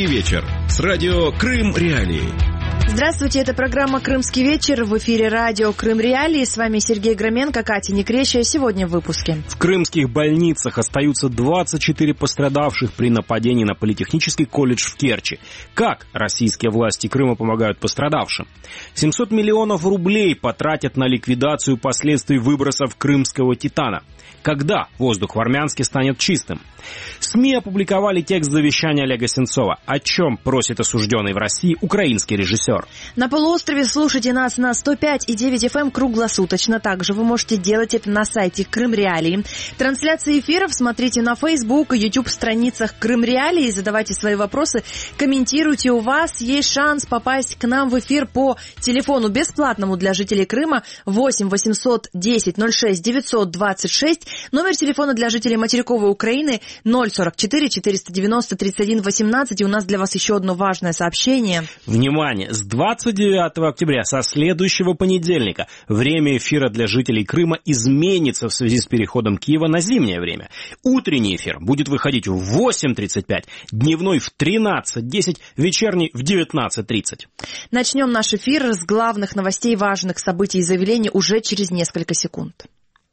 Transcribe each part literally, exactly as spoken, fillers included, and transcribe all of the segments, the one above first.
«Крымский вечер» с радио «Крым Реалии». Здравствуйте, это программа «Крымский вечер». В эфире радио «Крым Реалии». С вами Сергей Громенко, Катя Некрещая. Сегодня в выпуске. В крымских больницах остаются двадцать четыре пострадавших при нападении на политехнический колледж в Керчи. Как российские власти Крыма помогают пострадавшим? семьсот миллионов рублей потратят на ликвидацию последствий выбросов крымского титана. Когда воздух в Армянске станет чистым? СМИ опубликовали текст завещания Олега Сенцова. О чем просит осужденный в России украинский режиссер? На полуострове слушайте нас на сто пять и девять эф эм круглосуточно. Также вы можете делать это на сайте Крым Реалии. Трансляции эфиров смотрите на Facebook и YouTube страницах Крым Реалии. Задавайте свои вопросы, комментируйте. У вас есть шанс попасть к нам в эфир по телефону бесплатному для жителей Крыма восемь восемьсот десять ноль шесть девятьсот двадцать шесть. Номер телефона для жителей материковой Украины ноль сорок четыре четыреста девяносто тридцать один восемнадцать. И у нас для вас еще одно важное сообщение. Внимание! С двадцать девятого октября, со следующего понедельника, время эфира для жителей Крыма изменится в связи с переходом Киева на зимнее время. Утренний эфир будет выходить в восемь тридцать пять, дневной в тринадцать десять, вечерний в девятнадцать тридцать. Начнем наш эфир с главных новостей, важных событий и заявлений уже через несколько секунд.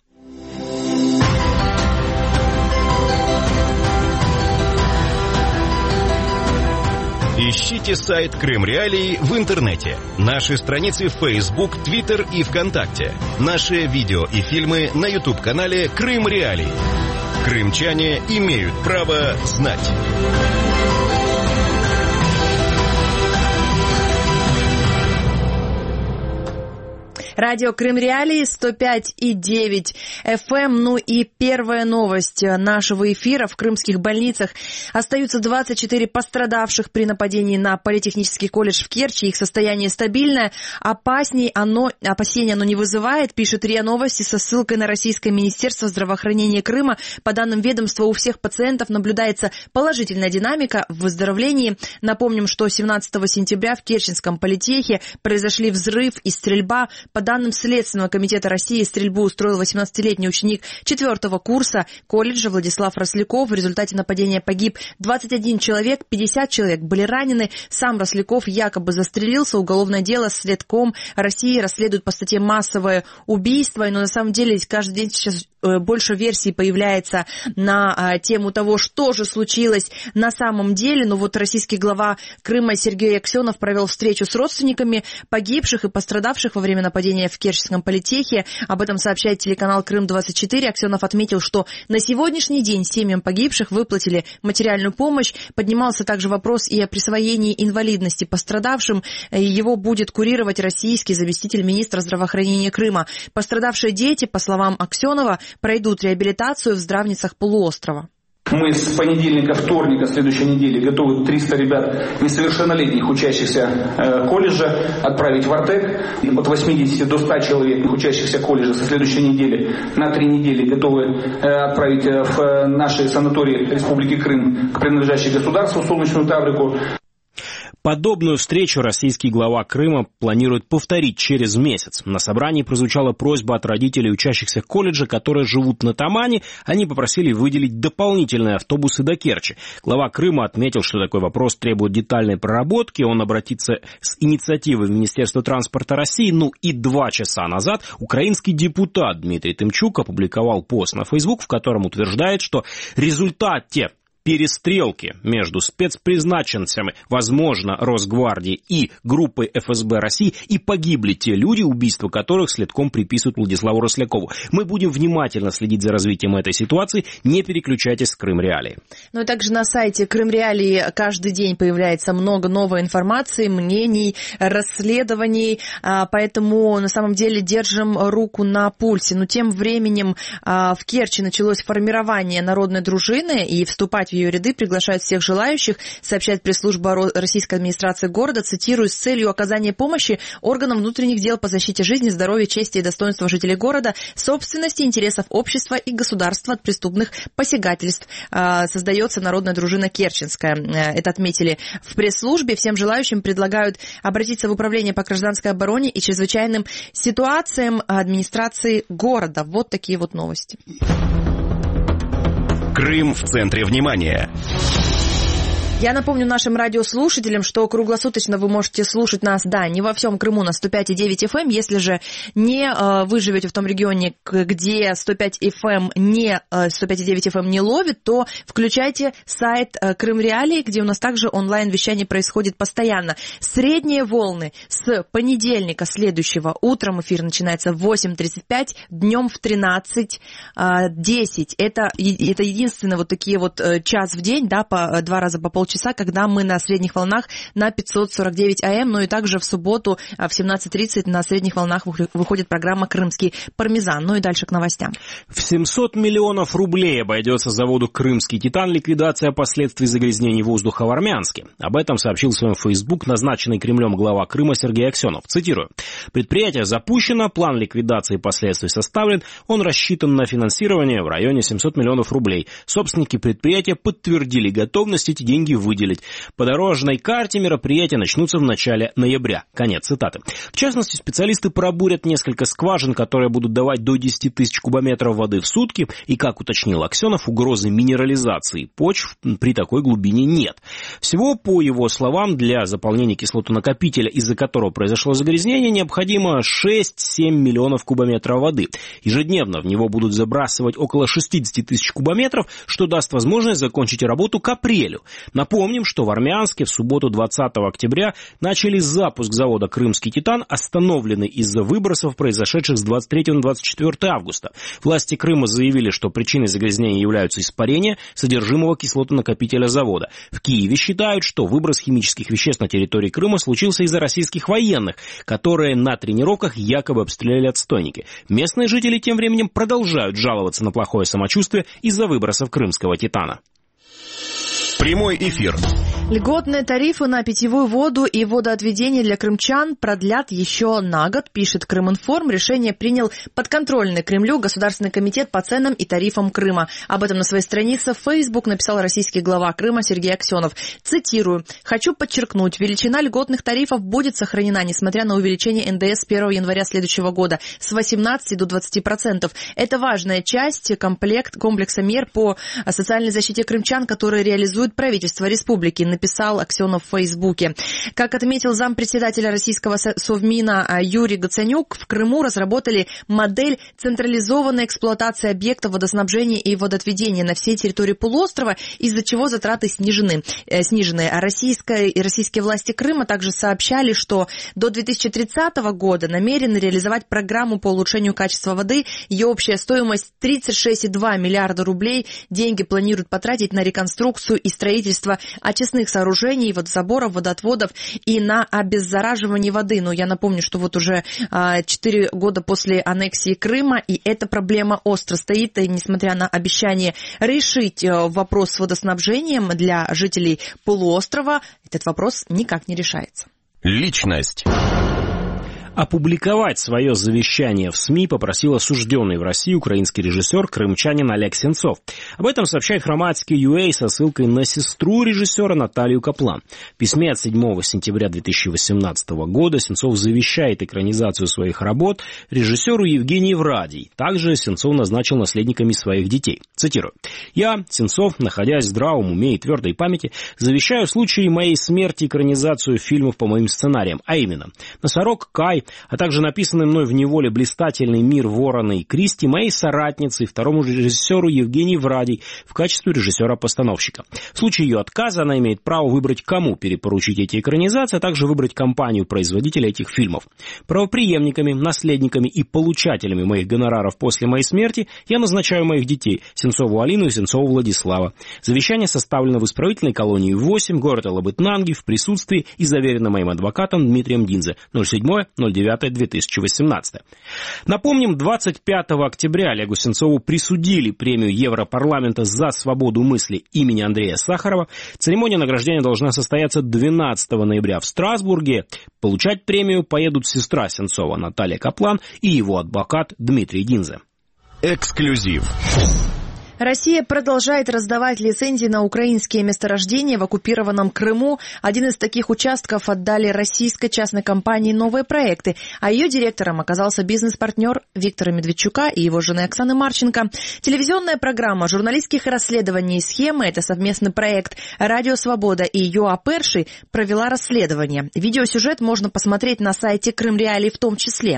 Ищите сайт Крым Реалии в интернете. Наши страницы в Facebook, Twitter и ВКонтакте. Наши видео и фильмы на YouTube-канале Крым Реалии. Крымчане имеют право знать. Радио Крым Реалии, сто пять и девять эф эм. Ну и первая новость нашего эфира. В крымских больницах остаются двадцать четыре пострадавших при нападении на политехнический колледж в Керчи. Их состояние стабильное. Опасней оно, опасений оно не вызывает, пишет РИА Новости со ссылкой на Российское министерство здравоохранения Крыма. По данным ведомства, у всех пациентов наблюдается положительная динамика в выздоровлении. Напомним, что семнадцатого сентября в Керченском политехе произошли взрыв и стрельба. По данным Следственного комитета России, стрельбу устроил восемнадцатилетний ученик четвертого курса колледжа Владислав Росляков. В результате нападения погиб двадцать один человек, пятьдесят человек были ранены. Сам Росляков якобы застрелился. Уголовное дело Следком России расследует по статье «Массовое убийство». Но на самом деле каждый день сейчас больше версий появляется на тему того, что же случилось на самом деле. Но вот российский глава Крыма Сергей Аксенов провел встречу с родственниками погибших и пострадавших во время нападения в Керченском политехе. Об этом сообщает телеканал Крым двадцать четыре. Аксенов отметил, что на сегодняшний день семьям погибших выплатили материальную помощь. Поднимался также вопрос и о присвоении инвалидности пострадавшим. Его будет курировать российский заместитель министра здравоохранения Крыма. Пострадавшие дети, по словам Аксенова, пройдут реабилитацию в здравницах полуострова. Мы с понедельника, вторника следующей недели готовы триста ребят несовершеннолетних учащихся э, колледжа отправить в Артек. От восьмидесяти до ста человек учащихся колледжа со следующей недели на три недели готовы э, отправить в наши санатории Республики Крым, к принадлежащей государству, Солнечную Таврику. Подобную встречу российский глава Крыма планирует повторить через месяц. На собрании прозвучала просьба от родителей учащихся колледжа, которые живут на Тамане. Они попросили выделить дополнительные автобусы до Керчи. Глава Крыма отметил, что такой вопрос требует детальной проработки. Он обратится с инициативой в Министерство транспорта России. Ну и два часа назад украинский депутат Дмитрий Тымчук опубликовал пост на Facebook, в котором утверждает, что в результате перестрелки между спецпризначенцами, возможно, Росгвардии и группой эф эс бэ России и погибли те люди, убийство которых Следком приписывают Владиславу Рослякову. Мы будем внимательно следить за развитием этой ситуации. Не переключайтесь с Крым Реалии. Ну и также на сайте Крым Реалии каждый день появляется много новой информации, мнений, расследований, поэтому на самом деле держим руку на пульсе. Но тем временем в Керчи началось формирование народной дружины, и вступать в ее ряды приглашают всех желающих, сообщает пресс-служба российской администрации города, цитирую, с целью оказания помощи органам внутренних дел по защите жизни, здоровья, чести и достоинства жителей города, собственности, интересов общества и государства от преступных посягательств. Создается народная дружина Керченская. Это отметили в пресс-службе. Всем желающим предлагают обратиться в управление по гражданской обороне и чрезвычайным ситуациям администрации города. Вот такие вот новости. Крым в центре внимания. Я напомню нашим радиослушателям, что круглосуточно вы можете слушать нас, да, не во всем Крыму на сто пять и девять эф эм. Если же не э, вы живете в том регионе, где сто пять эф эм не, э, сто пять и девять эф эм не ловит, то включайте сайт э, Крым Реалии, где у нас также онлайн-вещание происходит постоянно. Средние волны с понедельника следующего. Утром эфир начинается в восемь тридцать пять, днем в тринадцать десять. Это, это единственные вот такие вот э, час в день, да, по, два раза по полчаса, часа, когда мы на средних волнах на пятьсот сорок девять эй эм, ну и также в субботу в семнадцать тридцать на средних волнах выходит программа «Крымский пармезан». Ну и дальше к новостям. В семьсот миллионов рублей обойдется заводу «Крымский титан» ликвидация последствий загрязнений воздуха в Армянске. Об этом сообщил в своем Facebook назначенный Кремлем глава Крыма Сергей Аксенов. Цитирую. «Предприятие запущено, план ликвидации последствий составлен, он рассчитан на финансирование в районе семьсот миллионов рублей. Собственники предприятия подтвердили готовность эти деньги выделить. По дорожной карте мероприятия начнутся в начале ноября». Конец цитаты. В частности, специалисты пробурят несколько скважин, которые будут давать до десяти тысяч кубометров воды в сутки, и, как уточнил Аксенов, угрозы минерализации почв при такой глубине нет. Всего, по его словам, для заполнения кислотонакопителя, из-за которого произошло загрязнение, необходимо шесть-семь миллионов кубометров воды. Ежедневно в него будут забрасывать около шестьдесят тысяч кубометров, что даст возможность закончить работу к апрелю. Напомним, что в Армянске в субботу двадцатого октября начали запуск завода «Крымский титан», остановленный из-за выбросов, произошедших с двадцать третьего на двадцать четвёртое августа. Власти Крыма заявили, что причиной загрязнения являются испарения содержимого кислотонакопителя завода. В Киеве считают, что выброс химических веществ на территории Крыма случился из-за российских военных, которые на тренировках якобы обстреляли отстойники. Местные жители тем временем продолжают жаловаться на плохое самочувствие из-за выбросов крымского титана. Прямой эфир. Льготные тарифы на питьевую воду и водоотведение для крымчан продлят еще на год, пишет Крыминформ. Решение принял подконтрольный Кремлю Государственный комитет по ценам и тарифам Крыма. Об этом на своей странице в Facebook написал российский глава Крыма Сергей Аксенов. Цитирую. «Хочу подчеркнуть, величина льготных тарифов будет сохранена, несмотря на увеличение эн дэ эс с первого января следующего года с восемнадцати до двадцати процентов. Это важная часть комплект, комплекса мер по социальной защите крымчан, которые реализует правительство республики», написал Аксенов в Фейсбуке. Как отметил зампредседателя российского Совмина Юрий Гацанюк, в Крыму разработали модель централизованной эксплуатации объектов водоснабжения и водоотведения на всей территории полуострова, из-за чего затраты снижены. Э, снижены. А российская и российские власти Крыма также сообщали, что до две тысячи тридцатого года намерены реализовать программу по улучшению качества воды. Ее общая стоимость тридцать шесть целых два миллиарда рублей. Деньги планируют потратить на реконструкцию и строительство очистных сооружений, водозаборов, водоотводов и на обеззараживание воды. Но я напомню, что вот уже четыре года после аннексии Крыма, и эта проблема остро стоит, и несмотря на обещание решить вопрос с водоснабжением для жителей полуострова, этот вопрос никак не решается. Личность. Опубликовать свое завещание в СМИ попросил осужденный в России украинский режиссер, крымчанин Олег Сенцов. Об этом сообщает Хроматский ю эй со ссылкой на сестру режиссера Наталью Каплан. В письме от седьмого сентября две тысячи восемнадцатого года Сенцов завещает экранизацию своих работ режиссеру Евгении Врадий. Также Сенцов назначил наследниками своих детей. Цитирую. «Я, Сенцов, находясь в здравом уме и твердой памяти, завещаю в случае моей смерти экранизацию фильмов по моим сценариям, а именно «Носорог Кай», а также написанный мной в неволе «Блистательный мир Ворона и Кристи» моей соратнице и второму режиссеру Евгении Врадий в качестве режиссера-постановщика. В случае ее отказа она имеет право выбрать, кому перепоручить эти экранизации, а также выбрать компанию-производителя этих фильмов. Правопреемниками, наследниками и получателями моих гонораров после моей смерти я назначаю моих детей Сенцову Алину и Сенцову Владислава. Завещание составлено в исправительной колонии восемь, город Алабытнанги, в присутствии и заверено моим адвокатом Дмитрием Динзе. ноль седьмое ноль девятое две тысячи восемнадцатого. Напомним, двадцать пятого октября Олегу Сенцову присудили премию Европарламента за свободу мысли имени Андрея Сахарова. Церемония награждения должна состояться двенадцатого ноября в Страсбурге. Получать премию поедут сестра Сенцова Наталья Каплан и его адвокат Дмитрий Динзе. Эксклюзив. Россия продолжает раздавать лицензии на украинские месторождения в оккупированном Крыму. Один из таких участков отдали российской частной компании «Новые проекты», а ее директором оказался бизнес-партнер Виктора Медведчука и его жены Оксаны Марченко. Телевизионная программа журналистских расследований и схемы, это совместный проект «Радио Свобода» и ЮА Перший, провела расследование. Видеосюжет можно посмотреть на сайте Крым Реалии в том числе.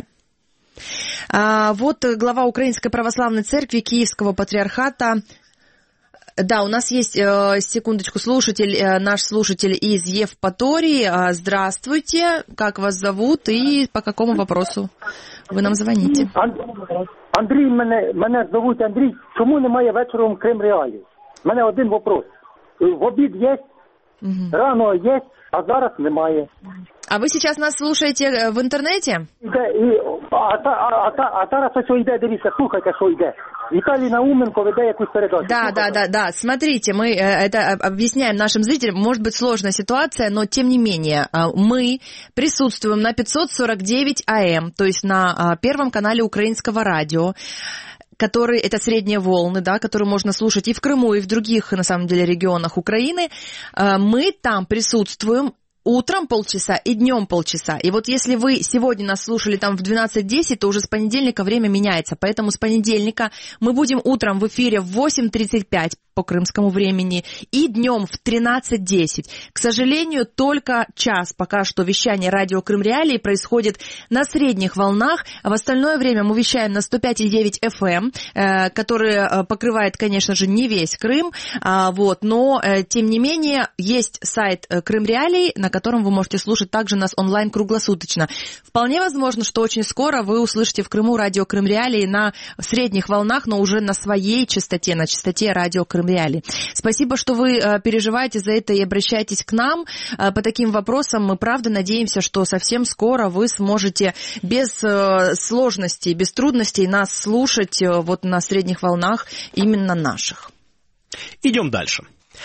А вот глава Украинской Православной Церкви Киевского Патриархата. Да, у нас есть, э, секундочку, слушатель, э, наш слушатель из Евпатории. Э, здравствуйте, как вас зовут и по какому вопросу ви нам звоните? Андрій, мене, мене зовуть Андрій. Чому немає вечором Крим Реалії? У мене один вопрос. В обід є, угу. Рано є, а зараз немає. А вы сейчас нас слушаете в интернете? Іде, і, а, а, а, а зараз ось йде, дивіться, слухайте, що йде. Виталий Науменко ведет якусь передачу. Да, да, да, да. Смотрите, мы это объясняем нашим зрителям. Может быть сложная ситуация, но тем не менее мы присутствуем на пятьсот сорок девять АМ, то есть на первом канале украинского радио, который, это средние волны, да, которые можно слушать и в Крыму, и в других, на самом деле, регионах Украины. Мы там присутствуем утром полчаса и днем полчаса. И вот если вы сегодня нас слушали там в двенадцать десять, то уже с понедельника время меняется. Поэтому с понедельника мы будем утром в эфире в восемь тридцать пять по крымскому времени и днем в тринадцать десять. К сожалению, только час пока что вещание радио Крым Реалии происходит на средних волнах. А в остальное время мы вещаем на сто пять и девять эф эм, э, который покрывает, конечно же, не весь Крым. А, вот, но, э, тем не менее, есть сайт Крым Реалии, на котором вы можете слушать также нас онлайн круглосуточно. Вполне возможно, что очень скоро вы услышите в Крыму радио Крым Реалии на средних волнах, но уже на своей частоте, на частоте радио Крым Реалии. Спасибо, что вы э, переживаете за это и обращаетесь к нам э, по таким вопросам. Мы правда надеемся, что совсем скоро вы сможете без э, сложностей, без трудностей нас слушать э, вот на средних волнах именно наших. Идем дальше.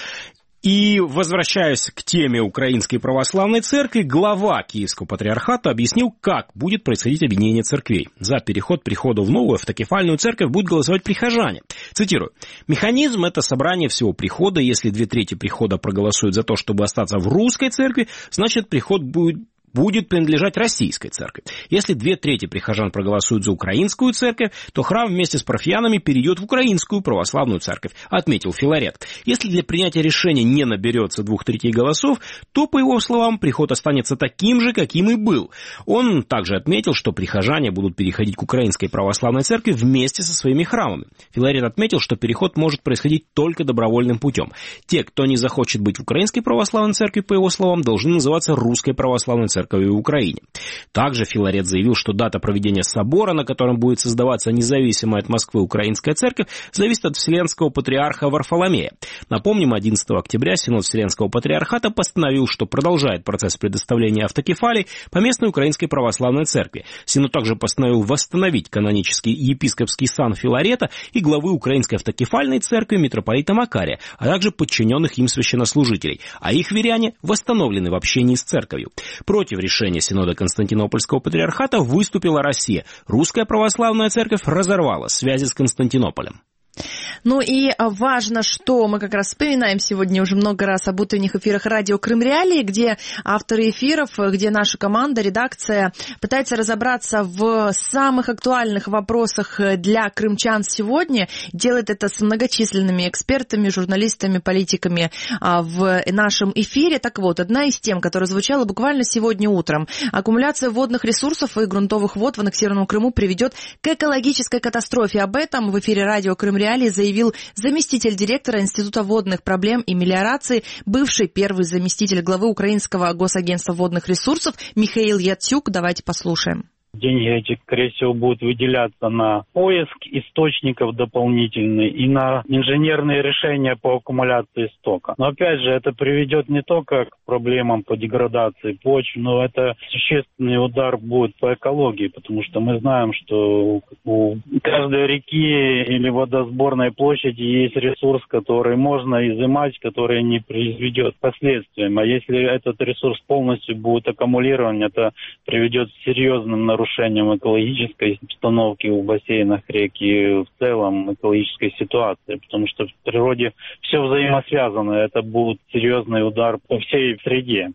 И, возвращаясь к теме Украинской Православной Церкви, глава Киевского Патриархата объяснил, как будет происходить объединение церквей. За переход прихода в новую автокефальную церковь будут голосовать прихожане. Цитирую. «Механизм – это собрание всего прихода. Если две трети прихода проголосуют за то, чтобы остаться в русской церкви, значит, приход будет... будет принадлежать российской церкви. Если две трети прихожан проголосуют за украинскую церковь, то храм вместе с парафиянами перейдет в украинскую православную церковь», отметил Филарет. Если для принятия решения не наберется двух третей голосов, то, по его словам, приход останется таким же, каким и был. Он также отметил, что прихожане будут переходить к украинской православной церкви вместе со своими храмами. Филарет отметил, что переход может происходить только добровольным путем. Те, кто не захочет быть в украинской православной церкви, по его словам, должны называться русской православной церковью в Украине. Также Филарет заявил, что дата проведения собора, на котором будет создаваться независимая от Москвы украинская церковь, зависит от Вселенского патриарха Варфоломея. Напомним, одиннадцатого октября Синод Вселенского патриархата постановил, что продолжает процесс предоставления автокефалий по местной украинской православной церкви. Синод также постановил восстановить канонический епископский сан Филарета и главы украинской автокефальной церкви митрополита Макария, а также подчиненных им священнослужителей, а их веряне восстановлены в общении с церковью. Против решения Синода Константинопольского патриархата выступила Россия. Русская православная церковь разорвала связи с Константинополем. Ну и важно, что мы как раз вспоминаем сегодня уже много раз об утренних эфирах радио Крым Реалии, где авторы эфиров, где наша команда, редакция пытается разобраться в самых актуальных вопросах для крымчан сегодня. Делает это с многочисленными экспертами, журналистами, политиками в нашем эфире. Так вот, одна из тем, которая звучала буквально сегодня утром. Аккумуляция водных ресурсов и грунтовых вод в аннексированном Крыму приведет к экологической катастрофе. Об этом в эфире радио Крым Реалии заявил заместитель директора Института водных проблем и мелиорации, бывший первый заместитель главы Украинского госагентства водных ресурсов Михаил Яцюк. Давайте послушаем. Деньги эти, скорее всего, будут выделяться на поиск источников дополнительный и на инженерные решения по аккумуляции стока. Но опять же, это приведет не только к проблемам по деградации почв, но это существенный удар будет по экологии, потому что мы знаем, что у каждой реки или водосборной площади есть ресурс, который можно изымать, который не приведет к последствиям. А если этот ресурс полностью будет аккумулирован, это приведет к серьезным нарушениям нарушением экологической обстановки в бассейнах рек и в целом экологической ситуации, потому что в природе все взаимосвязано, это будет серьезный удар по всей среде.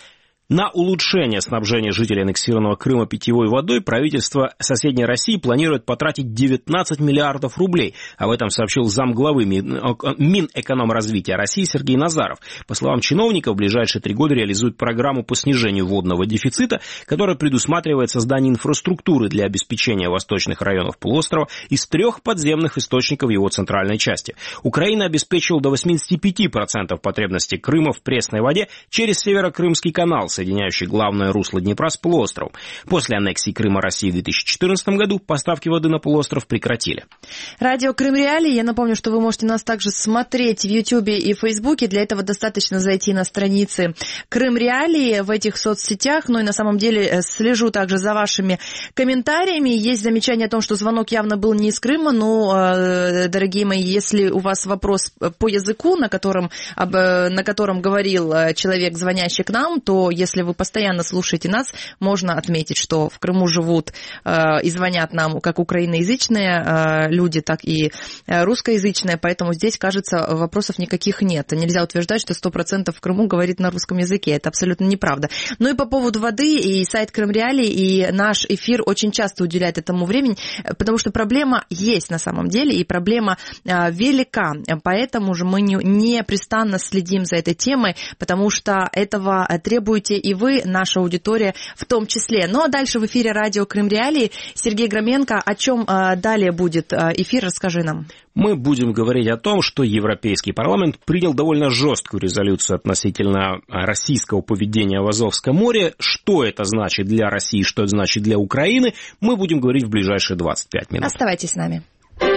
На улучшение снабжения жителей аннексированного Крыма питьевой водой правительство соседней России планирует потратить девятнадцать миллиардов рублей. Об этом сообщил замглавы Минэкономразвития России Сергей Назаров. По словам чиновника, в ближайшие три года реализуют программу по снижению водного дефицита, которая предусматривает создание инфраструктуры для обеспечения восточных районов полуострова из трех подземных источников его центральной части. Украина обеспечила до восемьдесят пять процентов потребностей Крыма в пресной воде через Северокрымский канал, соединяющий главное русло Днепра с полуостровом. После аннексии Крыма России в две тысячи четырнадцатом году поставки воды на полуостров прекратили. Радио Крым Реалии. Я напомню, что вы можете нас также смотреть в Ютьюбе и Фейсбуке. Для этого достаточно зайти на страницы Крым Реалии в этих соцсетях. Ну и на самом деле слежу также за вашими комментариями. Есть замечание о том, что звонок явно был не из Крыма, но, дорогие мои, если у вас вопрос по языку, на котором, на котором говорил человек, звонящий к нам, то если вы постоянно слушаете нас, можно отметить, что в Крыму живут э, и звонят нам как украиноязычные э, люди, так и э, русскоязычные, поэтому здесь, кажется, вопросов никаких нет. Нельзя утверждать, что сто процентов в Крыму говорит на русском языке. Это абсолютно неправда. Ну и по поводу воды, и сайт Крым Реалии, и наш эфир очень часто уделяет этому времени, потому что проблема есть на самом деле, и проблема э, велика. Поэтому же мы не, непрестанно следим за этой темой, потому что этого требуете и вы, наша аудитория в том числе. Ну а дальше в эфире радио Крым Реалии. Сергей Громенко, о чем э, далее будет э, эфир, расскажи нам. Мы будем говорить о том, что Европейский парламент принял довольно жесткую резолюцию относительно российского поведения в Азовском море. Что это значит для России, что это значит для Украины, мы будем говорить в ближайшие двадцать пять минут. Оставайтесь с нами.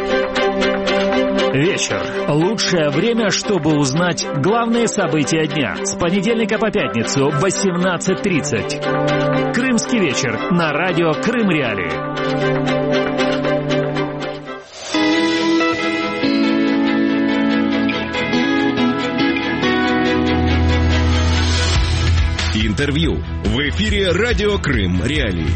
Вечер. Лучшее время, чтобы узнать главные события дня. С понедельника по пятницу в восемнадцать тридцать. Крымский вечер на радио Крым Реалии. Интервью в эфире радио Крым Реалии.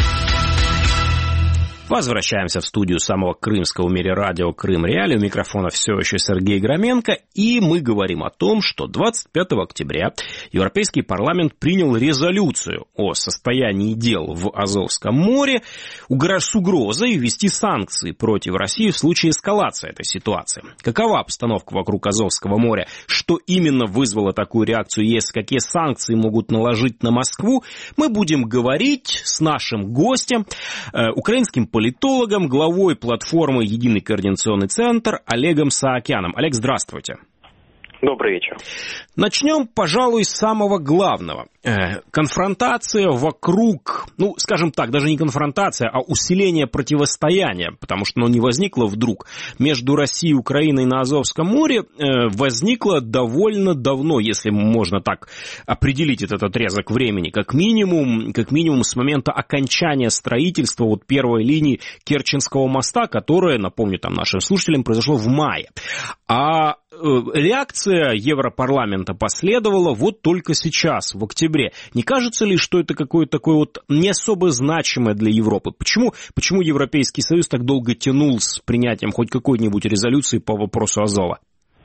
Возвращаемся в студию самого крымского в мире радио Крым Реалии. У микрофона все еще Сергей Громенко. И мы говорим о том, что двадцать пятого октября Европейский парламент принял резолюцию о состоянии дел в Азовском море с угрозой ввести санкции против России в случае эскалации этой ситуации. Какова обстановка вокруг Азовского моря? Что именно вызвало такую реакцию? Есть какие санкции могут наложить на Москву? Мы будем говорить с нашим гостем, э, украинским политиком, политологом, главой платформы «Единый координационный центр» Олегом Саакяном. Олег, здравствуйте. Добрый вечер. Начнем, пожалуй, с самого главного. Э, конфронтация вокруг, ну, скажем так, даже не конфронтация, а усиление противостояния, потому что оно не возникло вдруг, между Россией и Украиной на Азовском море, э, возникло довольно давно, если можно так определить этот отрезок времени, как минимум, как минимум с момента окончания строительства вот первой линии Керченского моста, которое, напомню там нашим слушателям, произошло в мае. А реакция Европарламента последовала вот только сейчас, в октябре. Не кажется ли, что это какое-то такое вот не особо значимое для Европы? Почему, почему Европейский Союз так долго тянул с принятием хоть какой-нибудь резолюции по вопросу Азова?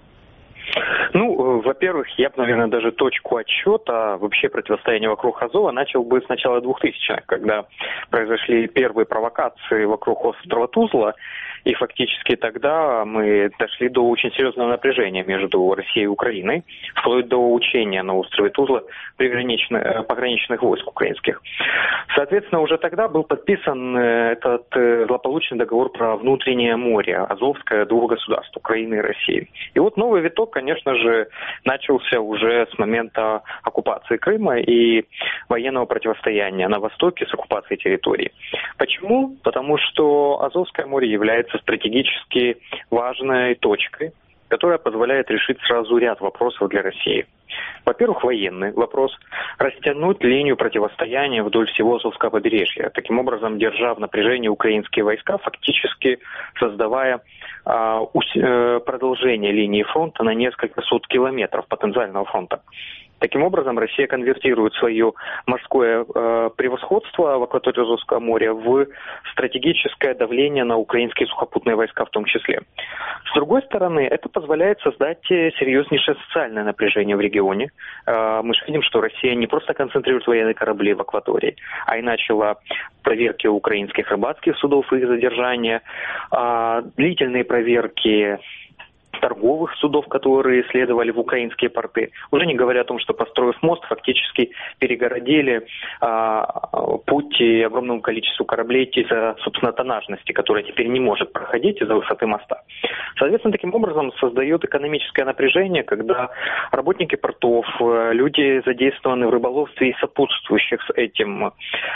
Ну, во-первых, я бы, наверное, даже точку отсчета вообще противостояния вокруг Азова начал бы с начала двухтысячных, когда произошли первые провокации вокруг острова Тузла. И фактически тогда мы дошли до очень серьезного напряжения между Россией и Украиной, вплоть до учения на острове Тузла пограничных, пограничных войск украинских. Соответственно, уже тогда был подписан этот злополучный договор про внутреннее море, Азовское, двух государств, Украины и России. И вот новый виток, конечно же, начался уже с момента оккупации Крыма и военного противостояния на востоке с оккупацией территории. Почему? Потому что Азовское море является стратегически важной точкой, которая позволяет решить сразу ряд вопросов для России. Во-первых, военный вопрос. Растянуть линию противостояния вдоль всего Азовского побережья, таким образом держа в напряжении украинские войска, фактически создавая а, ус, э, продолжение линии фронта на несколько сот километров потенциального фронта. Таким образом, Россия конвертирует свое морское э, превосходство в акватории Азовского моря в стратегическое давление на украинские сухопутные войска в том числе. С другой стороны, это позволяет создать серьезнейшее социальное напряжение в регионе. Э, мы же видим, что Россия не просто концентрирует военные корабли в акватории, а и начала проверки украинских рыбацких судов и их задержания, э, длительные проверки торговых судов, которые следовали в украинские порты. Уже не говоря о том, что, построив мост, фактически перегородили а, путь огромному количеству кораблей из-за, собственно, тоннажности, которая теперь не может проходить из-за высоты моста. Соответственно, таким образом создает экономическое напряжение, когда работники портов, люди, задействованные в рыболовстве и сопутствующих с этим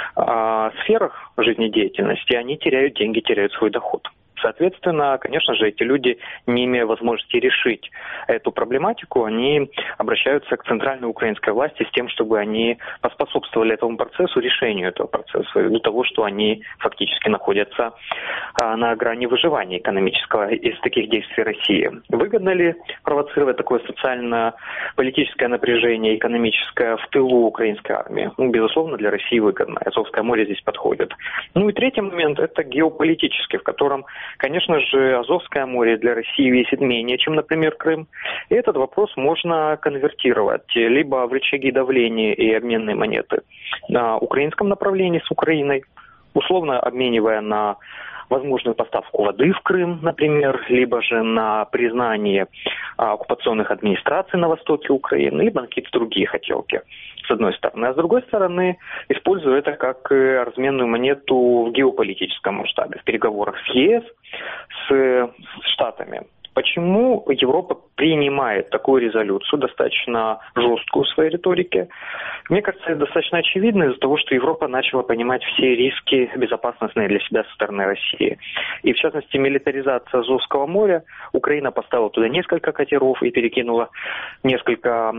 а, сферах жизнедеятельности, они теряют деньги, теряют свой доход. Соответственно, конечно же, эти люди, не имея возможности решить эту проблематику, они обращаются к центральной украинской власти с тем, чтобы они поспособствовали этому процессу, решению этого процесса, ввиду того, что они фактически находятся а, на грани выживания экономического из таких действий России. Выгодно ли провоцировать такое социально-политическое напряжение, экономическое в тылу украинской армии? Ну, безусловно, для России выгодно. Азовское море здесь подходит. Ну и третий момент – это геополитический, в котором, конечно же, Азовское море для России весит менее, чем, например, Крым. И этот вопрос можно конвертировать либо в рычаги давления и обменной монеты на украинском направлении с Украиной, условно обменивая на возможную поставку воды в Крым, например, либо же на признание а, оккупационных администраций на востоке Украины, либо на какие-то другие хотелки, с одной стороны. А с другой стороны, используя это как разменную монету в геополитическом масштабе, в переговорах с ЕС, с, с Штатами. Почему Европа принимает такую резолюцию, достаточно жесткую в своей риторике? Мне кажется, это достаточно очевидно из-за того, что Европа начала понимать все риски безопасностные для себя со стороны России. И, в частности, милитаризация Азовского моря. Украина поставила туда несколько катеров и перекинула несколько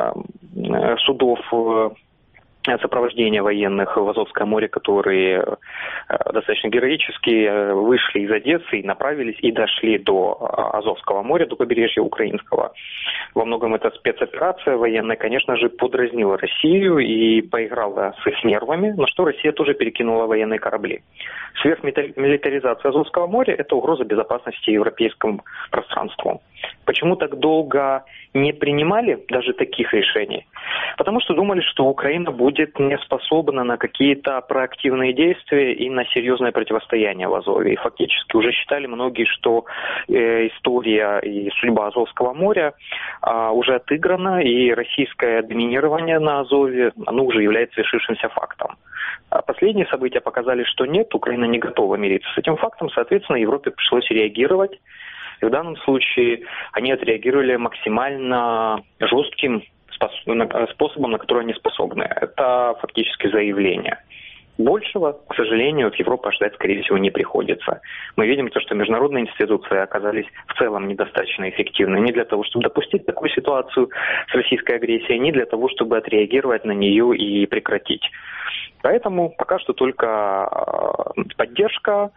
э, судов э, сопровождения военных в Азовское море, которые э, достаточно героически вышли из Одессы и направились и дошли до Азовского моря, до побережья украинского. Во многом эта спецоперация военная, конечно же, подразнила Россию и поиграла с их нервами, на что Россия тоже перекинула военные корабли. Сверхмилитаризация Азовского моря – это угроза безопасности европейскому пространству. Почему так долго не принимали даже таких решений? Потому что думали, что Украина будет не способна на какие-то проактивные действия и на серьезное противостояние в Азове. И фактически уже считали многие, что э, история и судьба Азовского моря э, уже отыграна, и российское доминирование на Азове, оно уже является свершившимся фактом. А последние события показали, что нет, Украина не готова мириться с этим фактом, соответственно, Европе пришлось реагировать. И в данном случае они отреагировали максимально жестким способом, на который они способны. Это фактически заявление. Большего, к сожалению, от Европы ожидать, скорее всего, не приходится. Мы видим то, что международные институции оказались в целом недостаточно эффективны ни для того, чтобы допустить такую ситуацию с российской агрессией, ни для того, чтобы отреагировать на нее и прекратить. Поэтому пока что только поддержка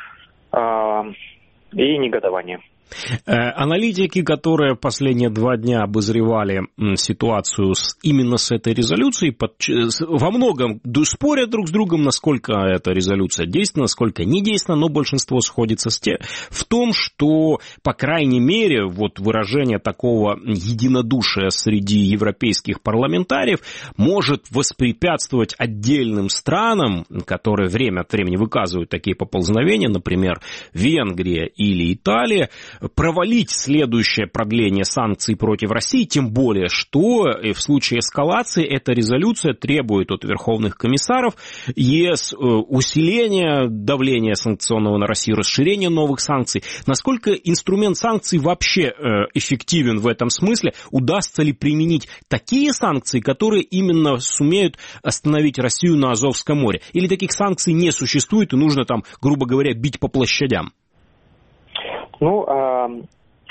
э, и негодование. Аналитики, которые последние два дня обозревали ситуацию с, именно с этой резолюцией, под, во многом спорят друг с другом, насколько эта резолюция действенна, насколько не действенна, но большинство сходится с те, в том, что, по крайней мере, вот выражение такого единодушия среди европейских парламентариев может воспрепятствовать отдельным странам, которые время от времени выказывают такие поползновения, например, Венгрия или Италия, провалить следующее продление санкций против России, тем более, что в случае эскалации эта резолюция требует от верховных комиссаров ЕС усиления давления санкционного на Россию, расширения новых санкций. Насколько инструмент санкций вообще эффективен в этом смысле? Удастся ли применить такие санкции, которые именно сумеют остановить Россию на Азовском море? Или таких санкций не существует и нужно там, грубо говоря, бить по площадям? Ну,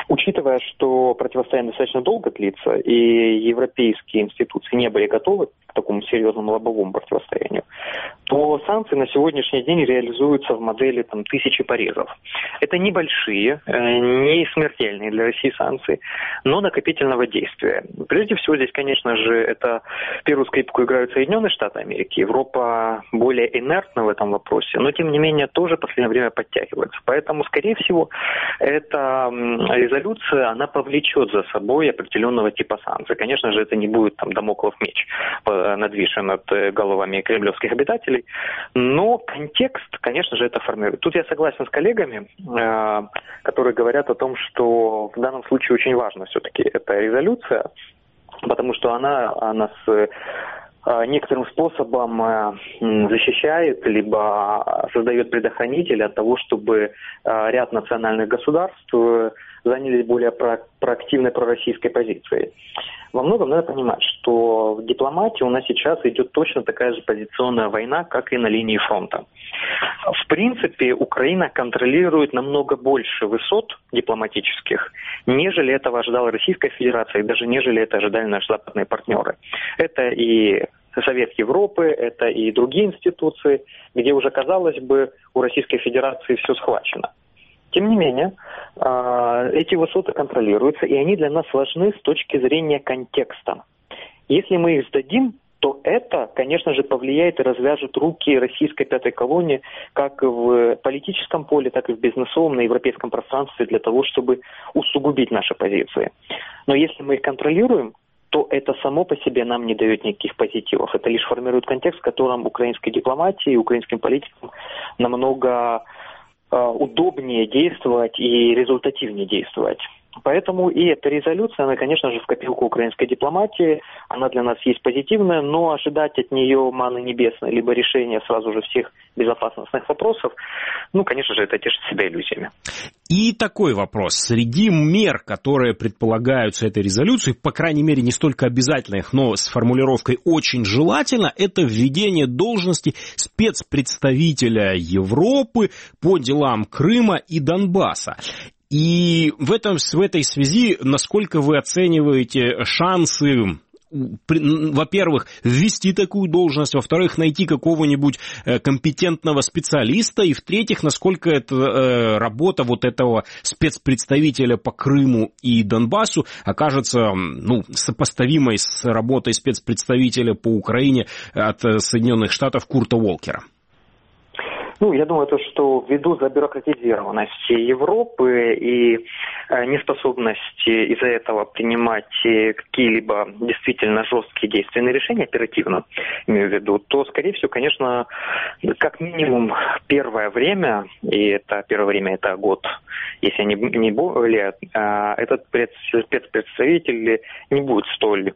Учитывая, что противостояние достаточно долго длится, и европейские институции не были готовы к такому серьезному лобовому противостоянию, то санкции на сегодняшний день реализуются в модели там, тысячи порезов. Это небольшие, не смертельные для России санкции, но накопительного действия. Прежде всего здесь, конечно же, это первую скрипку играют Соединенные Штаты Америки. Европа более инертна в этом вопросе, но тем не менее тоже в последнее время подтягивается. Поэтому, скорее всего, эта резолюция, она повлечет за собой определенного типа санкций. Конечно же, это не будет там дамоклов меч надвешен над головами кремлевских обитателей, но контекст, конечно же, это формирует. Тут я согласен с коллегами, которые говорят о том, что в данном случае очень важно все-таки эта резолюция, потому что она, она с некоторым способом защищает, либо создает предохранитель от того, чтобы ряд национальных государств занялись более проактивной пророссийской позицией. Во многом надо понимать, что в дипломатии у нас сейчас идет точно такая же позиционная война, как и на линии фронта. В принципе, Украина контролирует намного больше высот дипломатических, нежели этого ожидала Российская Федерация, и даже нежели это ожидали наши западные партнеры. Это и Совет Европы, это и другие институции, где уже, казалось бы, у Российской Федерации все схвачено. Тем не менее, эти высоты контролируются, и они для нас важны с точки зрения контекста. Если мы их сдадим, то это, конечно же, повлияет и развяжет руки российской пятой колонии как в политическом поле, так и в бизнесовом, на европейском пространстве для того, чтобы усугубить наши позиции. Но если мы их контролируем, то это само по себе нам не дает никаких позитивов. Это лишь формирует контекст, в котором украинской дипломатии и украинским политикам намного э, удобнее действовать и результативнее действовать. Поэтому и эта резолюция, она, конечно же, в копилку украинской дипломатии, она для нас есть позитивная, но ожидать от нее маны небесной, либо решения сразу же всех безопасностных вопросов, ну, конечно же, это тешит себя иллюзиями. И такой вопрос. Среди мер, которые предполагаются этой резолюцией, по крайней мере, не столько обязательных, но с формулировкой «очень желательно», это введение должности спецпредставителя Европы по делам Крыма и Донбасса. И в, этом, в этой связи, насколько вы оцениваете шансы, во-первых, ввести такую должность, во-вторых, найти какого-нибудь компетентного специалиста, и в-третьих, насколько эта работа вот этого спецпредставителя по Крыму и Донбассу окажется, ну, сопоставимой с работой спецпредставителя по Украине от Соединенных Штатов Курта Уолкера? Ну, я думаю, то, что ввиду забюрократизированности Европы и э, неспособности из-за этого принимать какие-либо действительно жесткие действенные решения оперативно, имею в виду, то, скорее всего, конечно, как минимум первое время, и это первое время это год, если не, не более, э, этот спецпредставитель не будет столь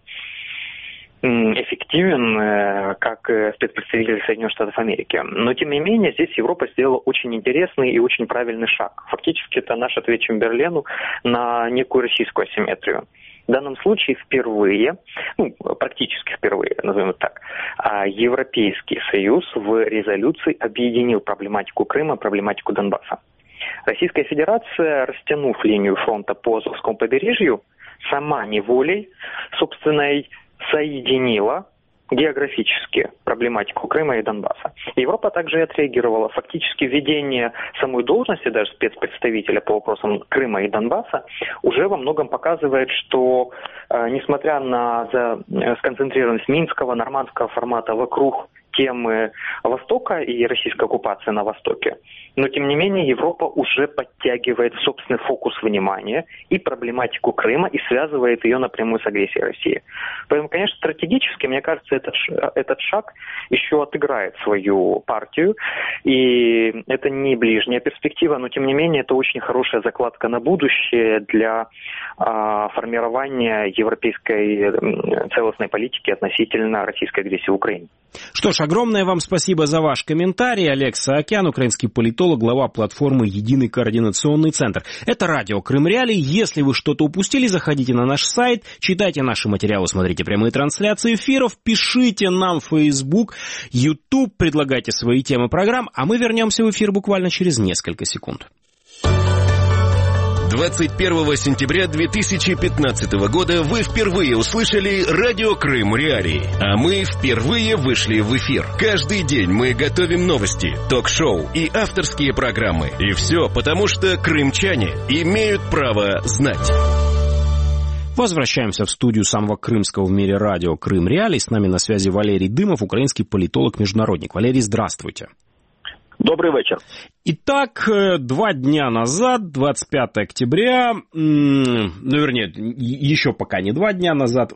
эффективен, как спецпредставитель Соединенных Штатов Америки. Но, тем не менее, здесь Европа сделала очень интересный и очень правильный шаг. Фактически, это наш ответ Чемберлену на некую российскую асимметрию. В данном случае впервые, ну, практически впервые, назовем это так, Европейский Союз в резолюции объединил проблематику Крыма, проблематику Донбасса. Российская Федерация, растянув линию фронта по Азовскому побережью, сама неволей собственной соединила географически проблематику Крыма и Донбасса. Европа также и отреагировала. Фактически введение самой должности, даже спецпредставителя по вопросам Крыма и Донбасса, уже во многом показывает, что э, несмотря на за, э, сконцентрированность минского, нормандского формата вокруг темы Востока и российской оккупации на Востоке, но тем не менее Европа уже подтягивает в собственный фокус внимания и проблематику Крыма и связывает ее напрямую с агрессией России. Поэтому, конечно, стратегически, мне кажется, этот, этот шаг еще отыграет свою партию, и это не ближняя перспектива, но тем не менее это очень хорошая закладка на будущее для а, формирования европейской целостной политики относительно российской агрессии в Украине. Что ж, огромное вам спасибо за ваш комментарий. Олег Саакян, украинский политолог, глава платформы «Единый координационный центр». Это радио Крым Реалии. Если вы что-то упустили, заходите на наш сайт, читайте наши материалы, смотрите прямые трансляции эфиров, пишите нам в Facebook, YouTube, предлагайте свои темы программ, а мы вернемся в эфир буквально через несколько секунд. двадцать первого сентября две тысячи пятнадцатого года вы впервые услышали радио Крым Реалии, а мы впервые вышли в эфир. Каждый день мы готовим новости, ток-шоу и авторские программы. И все потому, что крымчане имеют право знать. Возвращаемся в студию самого крымского в мире радио Крым Реалии. С нами на связи Валерий Дымов, украинский политолог-международник. Валерий, здравствуйте. Добрый вечер. Итак, два дня назад, двадцать пятого октября, ну, вернее, еще пока не два дня назад,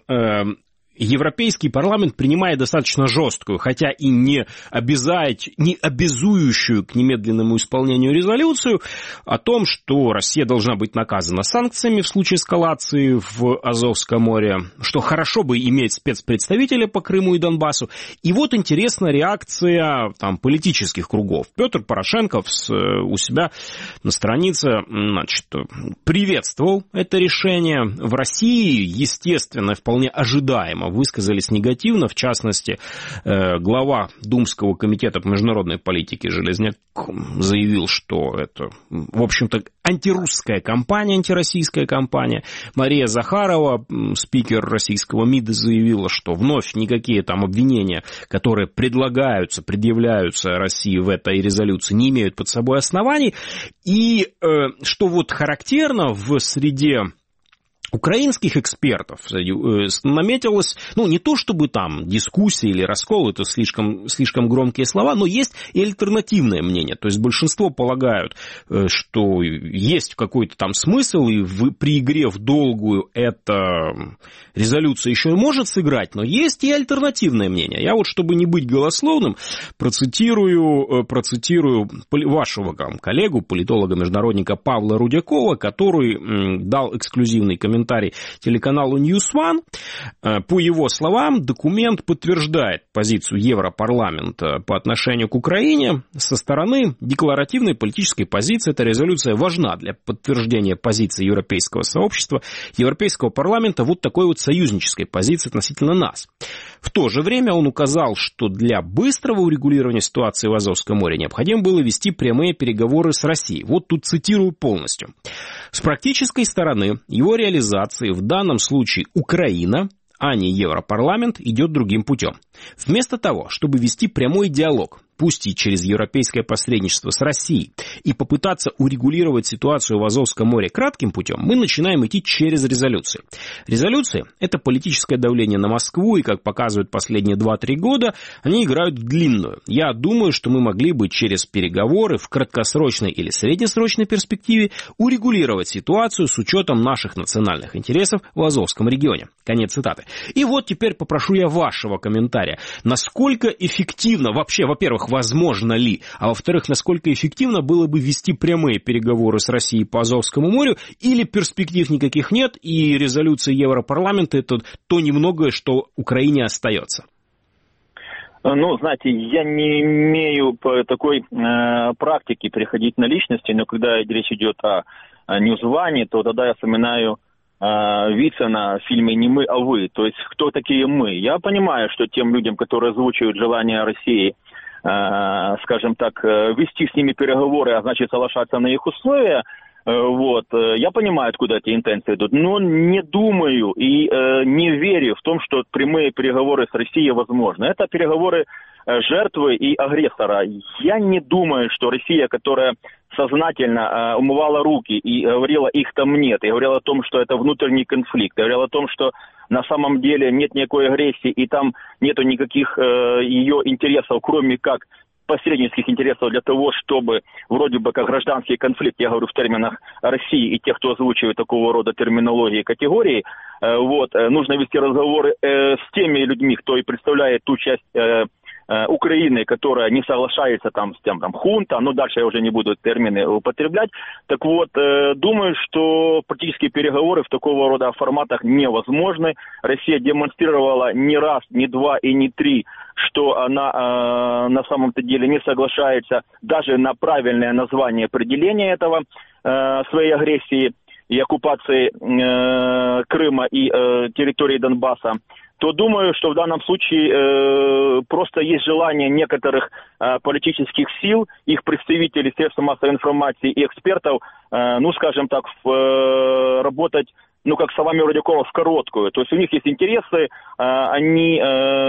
Европейский парламент принимает достаточно жесткую, хотя и не, обязать, не обязующую к немедленному исполнению резолюцию о том, что Россия должна быть наказана санкциями в случае эскалации в Азовском море, что хорошо бы иметь спецпредставителя по Крыму и Донбассу. И вот интересная реакция там, политических кругов. Петр Порошенко у себя на странице, значит, приветствовал это решение. В России, естественно, вполне ожидаемо высказались негативно, в частности, глава Думского комитета по международной политике Железняк заявил, что это, в общем-то, антирусская кампания, антироссийская кампания. Мария Захарова, спикер российского МИДа, заявила, что вновь никакие там обвинения, которые предлагаются, предъявляются России в этой резолюции, не имеют под собой оснований. И что вот характерно в среде украинских экспертов наметилось, ну, не то чтобы там дискуссия или раскол, это слишком, слишком громкие слова, но есть и альтернативное мнение. То есть большинство полагают, что есть какой-то там смысл, и в, при игре в долгую эта резолюция еще может сыграть, но есть и альтернативное мнение. Я вот, чтобы не быть голословным, процитирую, процитирую вашего там, коллегу, политолога-международника Павла Рудякова, который дал эксклюзивный комментарий телеканалу Ньюс Ван. По его словам, документ подтверждает позицию Европарламента по отношению к Украине. Со стороны декларативной политической позиции эта резолюция важна для подтверждения позиции европейского сообщества, Европейского парламента, вот такой вот союзнической позиции относительно нас. В то же время он указал, что для быстрого урегулирования ситуации в Азовском море необходимо было вести прямые переговоры с Россией. Вот тут цитирую полностью. С практической стороны его реализации в данном случае Украина, а не Европарламент, идет другим путем. Вместо того, чтобы вести прямой диалог, пусть и через европейское посредничество с Россией, и попытаться урегулировать ситуацию в Азовском море кратким путем, мы начинаем идти через резолюции. Резолюции – это политическое давление на Москву, и, как показывают последние два-три года, они играют в длинную. Я думаю, что мы могли бы через переговоры в краткосрочной или среднесрочной перспективе урегулировать ситуацию с учетом наших национальных интересов в Азовском регионе. Конец цитаты. И вот теперь попрошу я вашего комментария. Насколько эффективно, вообще, во-первых, возможно ли, а во-вторых, насколько эффективно было бы вести прямые переговоры с Россией по Азовскому морю, или перспектив никаких нет, и резолюция Европарламента – это то немногое, что Украине остается? Ну, знаете, я не имею по такой э, практики переходить на личности, но когда речь идет о, о Ньюзване, то тогда я вспоминаю Вицина в фильме «Не мы, а вы». То есть, кто такие мы? Я понимаю, что тем людям, которые озвучивают желание России, э, скажем так, вести с ними переговоры, а значит соглашаться на их условия, э, вот, э, я понимаю, откуда эти интенции идут, но не думаю и э, не верю в том, что прямые переговоры с Россией возможны. Это переговоры жертвы и агрессора. Я не думаю, что Россия, которая сознательно э, умывала руки и говорила, их там нет, и говорила о том, что это внутренний конфликт, и говорила о том, что на самом деле нет никакой агрессии, и там нету никаких э, ее интересов, кроме как посреднических интересов для того, чтобы вроде бы как гражданский конфликт, я говорю в терминах России и тех, кто озвучивает такого рода терминологии и категории, э, вот, э, нужно вести разговоры э, с теми людьми, кто и представляет ту часть э, Украины, которая не соглашается там с тем, там, хунта, но дальше я уже не буду термины употреблять. Так вот, э, думаю, что практические переговоры в такого рода форматах невозможны. Россия демонстрировала не раз, не два и не три, что она э, на самом-то деле не соглашается даже на правильное название определения этого э, своей агрессии и оккупации э, Крыма и э, территории Донбасса. То думаю, что в данном случае э, просто есть желание некоторых э, политических сил, их представителей, средств массовой информации и экспертов ну, скажем так, работать, ну, как словами Радюкова, в короткую. То есть у них есть интересы, они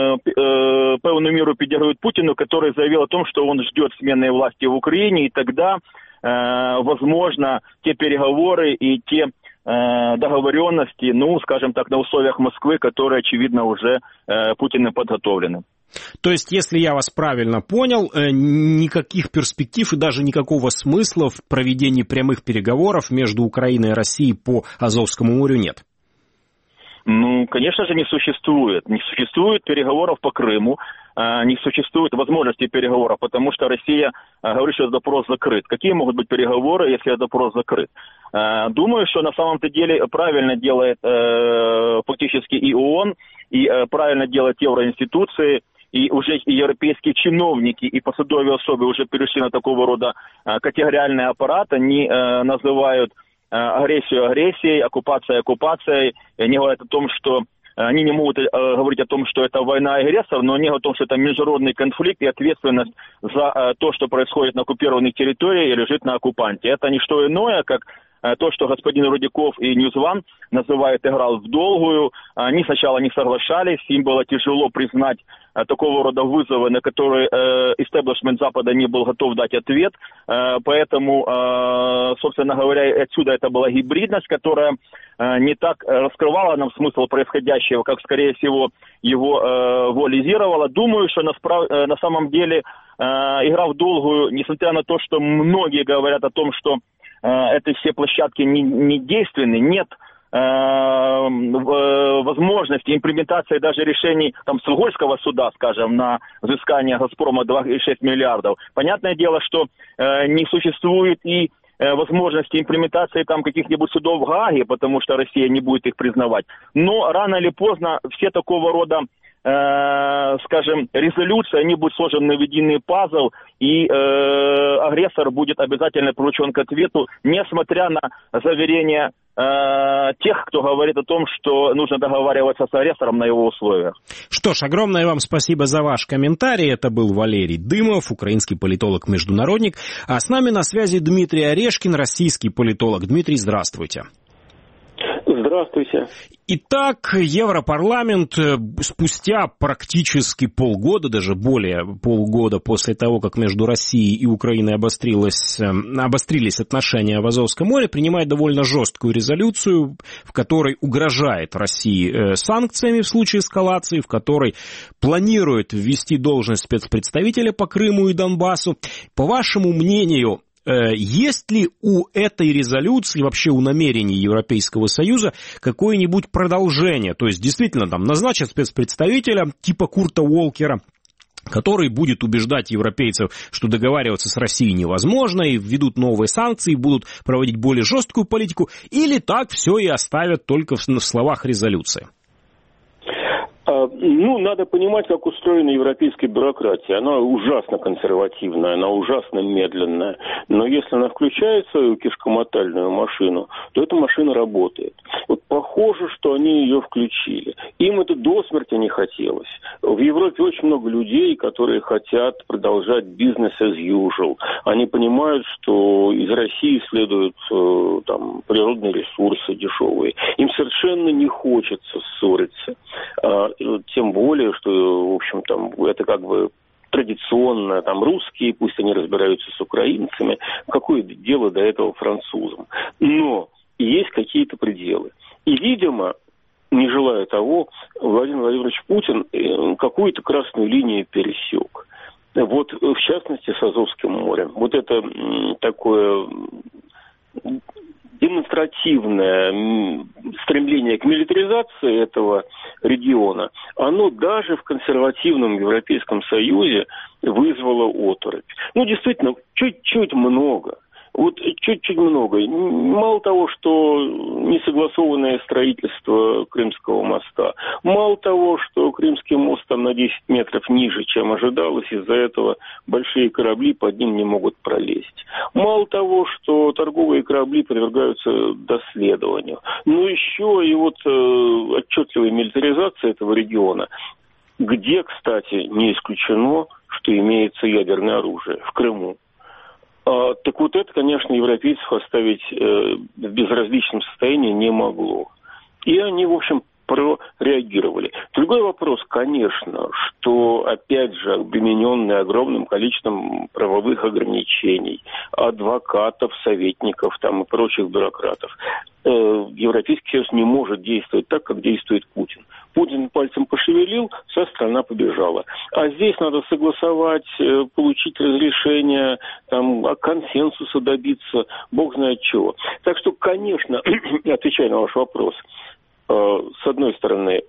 певную меру підіграють Путину, который заявил о том, что он ждет смены власти в Украине, и тогда, возможно, те переговоры и те договоренности, ну, скажем так, на условиях Москвы, которые, очевидно, уже Путиным подготовлены. То есть, если я вас правильно понял, никаких перспектив и даже никакого смысла в проведении прямых переговоров между Украиной и Россией по Азовскому морю нет? Ну, конечно же, не существует. Не существует переговоров по Крыму, не существует возможности переговоров, потому что Россия говорит, что допрос закрыт. Какие могут быть переговоры, если допрос закрыт? Думаю, что на самом-то деле правильно делает фактически и ООН, и правильно делают евроинституции, и уже и европейские чиновники, и посадовые особы уже перешли на такого рода категориальный аппарат, они называют агрессию агрессией, оккупацией оккупацией, и они говорят о том, что они не могут э, говорить о том, что это война агрессор, но они говорят о том, что это международный конфликт, и ответственность за э, то, что происходит на оккупированных территориях, лежит на оккупанте. Это не что иное, как э, то, что господин Рудяков и Ньюзван называют «играл в долгую». Они сначала не соглашались, им было тяжело признать э, такого рода вызовы, на которые э, истеблишмент Запада не был готов дать ответ. Э, поэтому, э, собственно говоря, отсюда это была гибридность, которая не так раскрывала нам смысл происходящего, как, скорее всего, его э, волизировала. Думаю, что на, справ... на самом деле э, игра в долгую, несмотря на то, что многие говорят о том, что э, эти все площадки не, не действенны, нет э, возможности имплементации даже решений там, Стокгольмского суда, скажем, на взыскание Газпрома два целых шесть миллиардов. Понятное дело, что э, не существует и возможности имплементации там каких-нибудь судов в Гааге, потому что Россия не будет их признавать. Но рано или поздно все такого рода, э, скажем, резолюции, они будут сложены в единый пазл, и э, агрессор будет обязательно привлечен к ответу, несмотря на заверения э, тех, кто говорит о том, что нужно договариваться с агрессором на его условиях. Что ж, огромное вам спасибо за ваш комментарий. Это был Валерий Дымов, украинский политолог-международник. А с нами на связи Дмитрий Орешкин, российский политолог. Дмитрий, здравствуйте. Здравствуйте. Итак, Европарламент спустя практически полгода, даже более полгода после того, как между Россией и Украиной обострилось, обострились отношения в Азовском море, принимает довольно жесткую резолюцию, в которой угрожает России санкциями в случае эскалации, в которой планирует ввести должность спецпредставителя по Крыму и Донбассу. По вашему мнению, есть ли у этой резолюции, вообще у намерений Европейского Союза, какое-нибудь продолжение? То есть, действительно, там назначат спецпредставителя типа Курта Уолкера, который будет убеждать европейцев, что договариваться с Россией невозможно, и введут новые санкции, будут проводить более жесткую политику, или так все и оставят только в словах резолюции? Ну, надо понимать, как устроена европейская бюрократия. Она ужасно консервативная, она ужасно медленная. Но если она включает свою кишкомотальную машину, то эта машина работает. Вот похоже, что они ее включили. Им это до смерти не хотелось. В Европе очень много людей, которые хотят продолжать бизнес as usual. Они понимают, что из России следуют э, там, природные ресурсы дешевые. Им совершенно не хочется ссориться. Тем более, что, в общем, там, это как бы традиционно, там, русские, пусть они разбираются с украинцами, какое дело до этого французам. Но есть какие-то пределы. И, видимо, не желая того, Владимир Владимирович Путин какую-то красную линию пересек. Вот, в частности, с Азовским морем. Вот это такое демонстративное стремление к милитаризации этого региона, оно даже в консервативном Европейском Союзе вызвало оторопь. Ну, действительно, чуть-чуть много. Вот чуть-чуть много. Мало того, что несогласованное строительство Крымского моста, мало того, что Крымский мост там на десять метров ниже, чем ожидалось, из-за этого большие корабли под ним не могут пролезть. Мало того, что торговые корабли подвергаются доследованию, но еще и вот э, отчетливая милитаризация этого региона, где, кстати, не исключено, что имеется ядерное оружие в Крыму. А, так вот это, конечно, европейцев оставить э, в безразличном состоянии не могло. И они, в общем, прореагировали. Другой вопрос, конечно, что, опять же, обремененные огромным количеством правовых ограничений, адвокатов, советников там, и прочих бюрократов, э, Европейский Союз не может действовать так, как действует Путин. Путин пальцем пошевелил, вся страна побежала. А здесь надо согласовать, э, получить разрешение, там, консенсуса добиться, бог знает чего. Так что, конечно, отвечая на ваш вопрос, с одной стороны,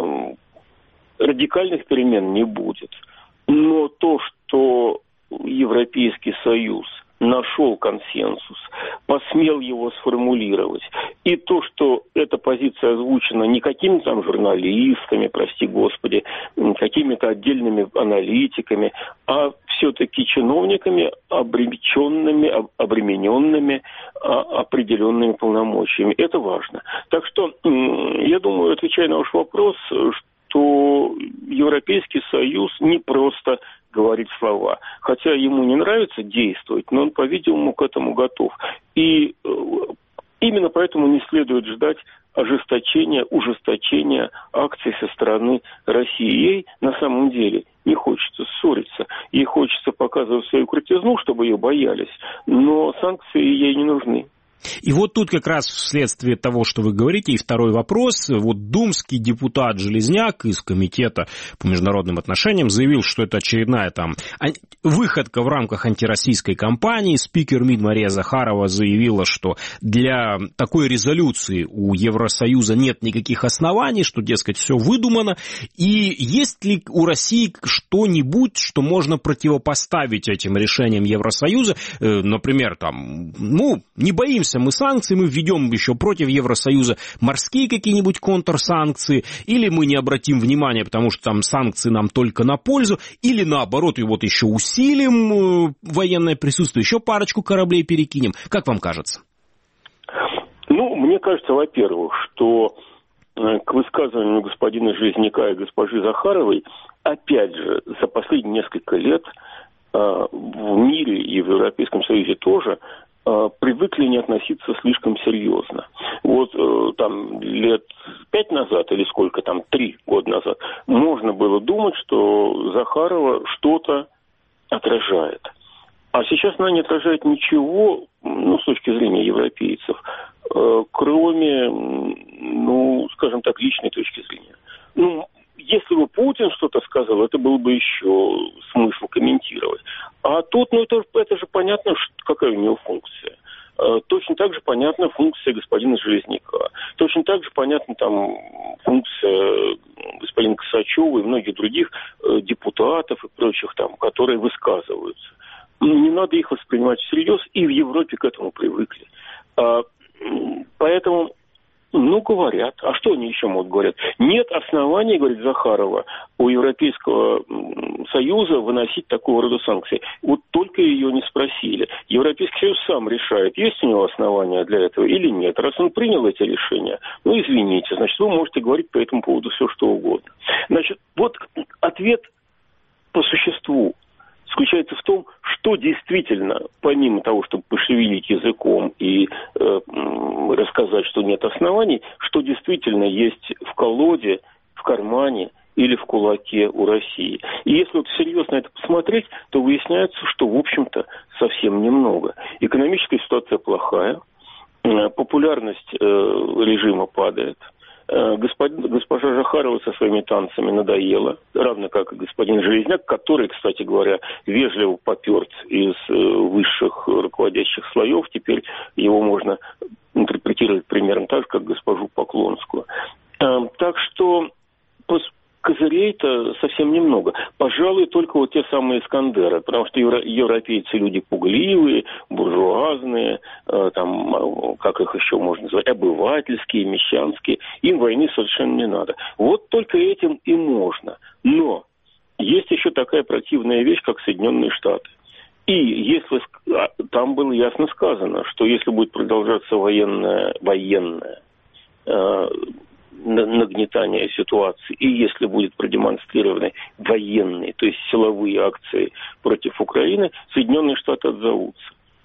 радикальных перемен не будет. Но то, что Европейский Союз нашел консенсус, посмел его сформулировать, и то, что эта позиция озвучена не какими-то там журналистами, прости господи, какими-то отдельными аналитиками, а все-таки чиновниками, обремененными, обремененными определенными полномочиями. Это важно. Так что, я думаю, отвечая на ваш вопрос, что Европейский Союз не просто говорит слова. Хотя ему не нравится действовать, но он, по-видимому, к этому готов. И именно поэтому не следует ждать ожесточения, ужесточения акций со стороны России. Ей на самом деле не хочется ссориться. Ей хочется показывать свою крутизну, чтобы ее боялись. Но санкции ей не нужны. И вот тут как раз вследствие того, что вы говорите, и второй вопрос. Вот думский депутат Железняк из Комитета по международным отношениям заявил, что это очередная там выходка в рамках антироссийской кампании. Спикер МИД Мария Захарова заявила, что для такой резолюции у Евросоюза нет никаких оснований, что, дескать, все выдумано. И есть ли у России что-нибудь, что можно противопоставить этим решениям Евросоюза? Например, там, ну, не боимся мы санкций, мы введем еще против Евросоюза морские какие-нибудь контрсанкции, или мы не обратим внимания, потому что там санкции нам только на пользу, или наоборот, и вот еще усилим военное присутствие, еще парочку кораблей перекинем. Как вам кажется? Ну, мне кажется, во-первых, что к высказыванию господина Железняка и госпожи Захаровой, опять же, за последние несколько лет в мире и в Европейском Союзе тоже привыкли не относиться слишком серьезно. Вот э, там лет пять назад, или сколько там, три года назад, можно было думать, что Захарова что-то отражает. А сейчас она не отражает ничего, ну, с точки зрения европейцев, э, кроме, ну, скажем так, личной точки зрения. Ну, если бы Путин что-то сказал, это было бы еще смысл комментировать. А тут, ну, это, это же понятно, что, какая у него функция. Точно так же понятна функция господина Железняка. Точно так же понятна там функция господина Косачева и многих других депутатов и прочих там, которые высказываются. Не надо их воспринимать всерьез, и в Европе к этому привыкли. Поэтому... Ну, говорят. А что они еще могут говорить? Нет оснований, говорит Захарова, у Европейского Союза выносить такого рода санкции. Вот только ее не спросили. Европейский Союз сам решает, есть у него основания для этого или нет. Раз он принял эти решения, ну, извините, значит, вы можете говорить по этому поводу все, что угодно. Значит, вот ответ по существу заключается в том, что действительно, помимо того, чтобы пошевелить языком и э, рассказать, что нет оснований, что действительно есть в колоде, в кармане или в кулаке у России. И если вот всерьез на это посмотреть, то выясняется, что, в общем-то, совсем немного. Экономическая ситуация плохая, э, популярность э, режима падает. Господин, госпожа Захарова со своими танцами надоела, равно как и господин Железняк, который, кстати говоря, вежливо поперт из э, высших руководящих слоев. Теперь его можно интерпретировать примерно так же, как госпожу Поклонскую. Э, так что козырей-то совсем немного. Пожалуй, только вот те самые Искандеры, потому что евро- европейцы люди пугливые, буржуазные, э, там, как их еще можно назвать, обывательские, мещанские. Им войны совершенно не надо. Вот только этим и можно. Но есть еще такая противная вещь, как Соединенные Штаты. И если там было ясно сказано, что если будет продолжаться военная, военная э, нагнетание ситуации, и если будет продемонстрированы военные, то есть силовые акции против Украины, Соединенные Штаты отзовутся.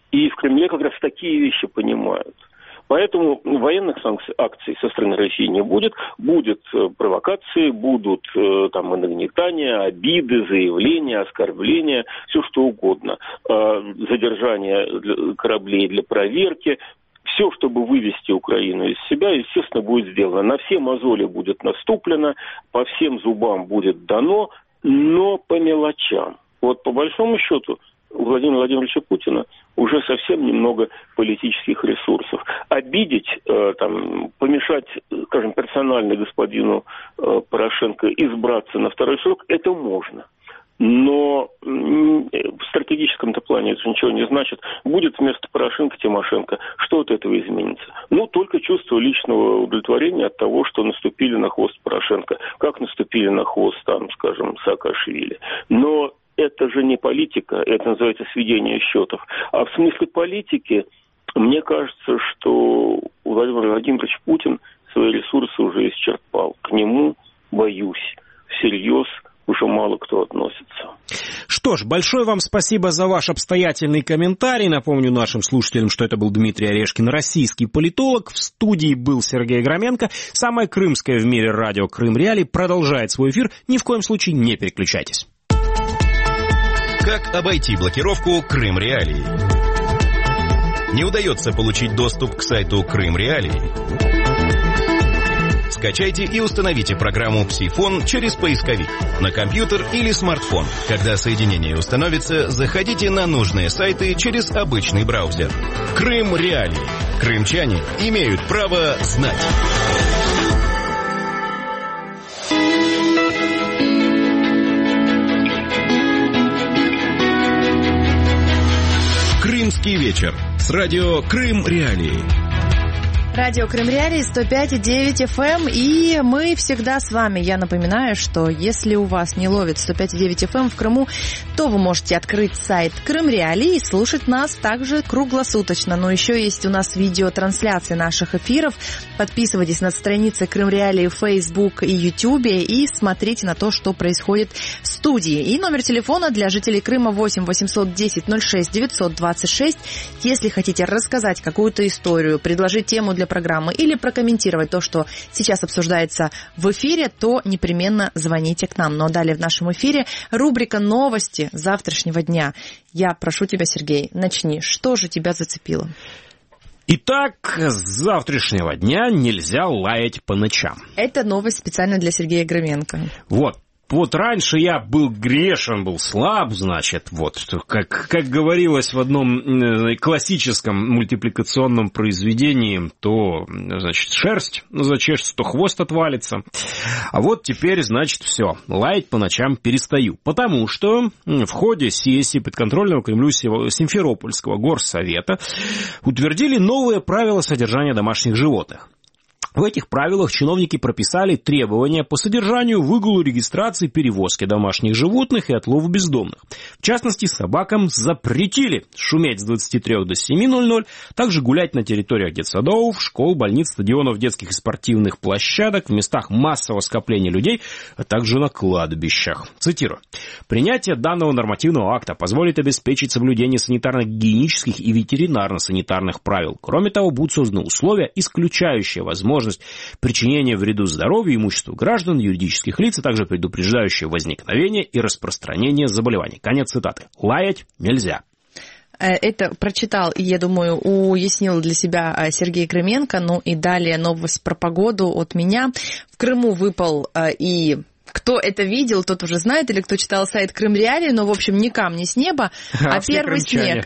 И в Кремле как раз такие вещи понимают. Поэтому военных санкций, акций со стороны России не будет. Будут провокации, будут там нагнетания, обиды, заявления, оскорбления, все что угодно. Задержание кораблей для проверки. Все, чтобы вывести Украину из себя, естественно, будет сделано. На все мозоли будет наступлено, по всем зубам будет дано, но по мелочам. Вот по большому счету у Владимира Владимировича Путина уже совсем немного политических ресурсов. Обидеть, э, там, помешать, скажем, персонально господину э, Порошенко избраться на второй срок, это можно. Но в стратегическом-то плане это ничего не значит. Будет вместо Порошенко Тимошенко. Что от этого изменится? Ну, только чувство личного удовлетворения от того, что наступили на хвост Порошенко. Как наступили на хвост, там, скажем, Саакашвили. Но это же не политика, это называется сведение счетов. А в смысле политики, мне кажется, что Владимир Владимирович Путин свои ресурсы уже исчерпал. К нему, боюсь, всерьез уже мало кто относится. Что ж, большое вам спасибо за ваш обстоятельный комментарий. Напомню нашим слушателям, что это был Дмитрий Орешкин, российский политолог. В студии был Сергей Громенко. Самое крымское в мире радио «Крым Реалии» продолжает свой эфир. Ни в коем случае не переключайтесь. Как обойти блокировку «Крым Реалии»? Не удается получить доступ к сайту «Крым Реалии»? Скачайте и установите программу «Псифон» через поисковик на компьютер или смартфон. Когда соединение установится, заходите на нужные сайты через обычный браузер. «Крым Реалии». Крымчане имеют право знать. Крымский вечер с радио «Крым Реалии». Радио Крым Реалии, сто пять и девять эф эм, и мы всегда с вами. Я напоминаю, что если у вас не ловит сто пять и девять эф эм в Крыму, то вы можете открыть сайт Крым Реалии и слушать нас также круглосуточно. Но еще есть у нас видеотрансляции наших эфиров. Подписывайтесь на страницы Крым Реалии в Facebook и YouTube и смотрите на то, что происходит в студии. И номер телефона для жителей Крыма восемь восемьсот десять ноль шесть девятьсот двадцать шесть. Если хотите рассказать какую-то историю, предложить тему для программы или прокомментировать то, что сейчас обсуждается в эфире, то непременно звоните к нам. Но далее в нашем эфире рубрика «Новости завтрашнего дня». Я прошу тебя, Сергей, начни. Что же тебя зацепило? Итак, с завтрашнего дня нельзя лаять по ночам. Это новость специально для Сергея Громенко. Вот. Вот раньше я был грешен, был слаб, значит, вот, как, как говорилось в одном классическом мультипликационном произведении, то, значит, шерсть зачешется, то хвост отвалится. А вот теперь, значит, все, лаять по ночам перестаю, потому что в ходе сессии подконтрольного Кремлю Симферопольского горсовета утвердили новые правила содержания домашних животных. В этих правилах чиновники прописали требования по содержанию, выгулу, регистрации, перевозке домашних животных и отлову бездомных. В частности, собакам запретили шуметь с двадцати трёх до семи ноль-ноль, также гулять на территориях детсадов, школ, больниц, стадионов, детских и спортивных площадок, в местах массового скопления людей, а также на кладбищах. Цитирую. «Принятие данного нормативного акта позволит обеспечить соблюдение санитарно-гигиенических и ветеринарно-санитарных правил. Кроме того, будут созданы условия, исключающие возможность причинения вреду здоровью и имуществу граждан, юридических лиц, а также предупреждающие возникновение и распространение заболеваний». Конец цитаты. Лаять нельзя. Это прочитал, и, я думаю, уяснил для себя Сергей Громенко. Ну и далее новость про погоду от меня. В Крыму выпал и... Кто это видел, тот уже знает, или кто читал сайт Крым Реалии, но, в общем, не камни с неба, а, а первый снег.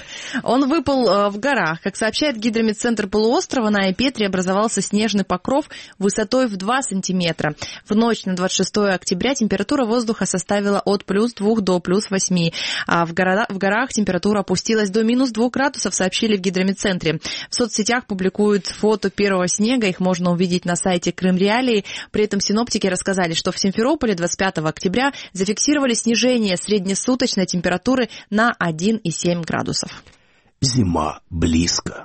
Он выпал в горах. Как сообщает гидрометцентр полуострова, на Айпетре образовался снежный покров высотой в два сантиметра. В ночь на двадцать шестое октября температура воздуха составила от плюс двух до плюс восьми, а в, города, в горах температура опустилась до минус двух градусов, сообщили в гидрометцентре. В соцсетях публикуют фото первого снега, их можно увидеть на сайте Крым Реалии. При этом синоптики рассказали, что в Симферополе двадцать пятого октября зафиксировали снижение среднесуточной температуры на один и семь градусов. Зима близко.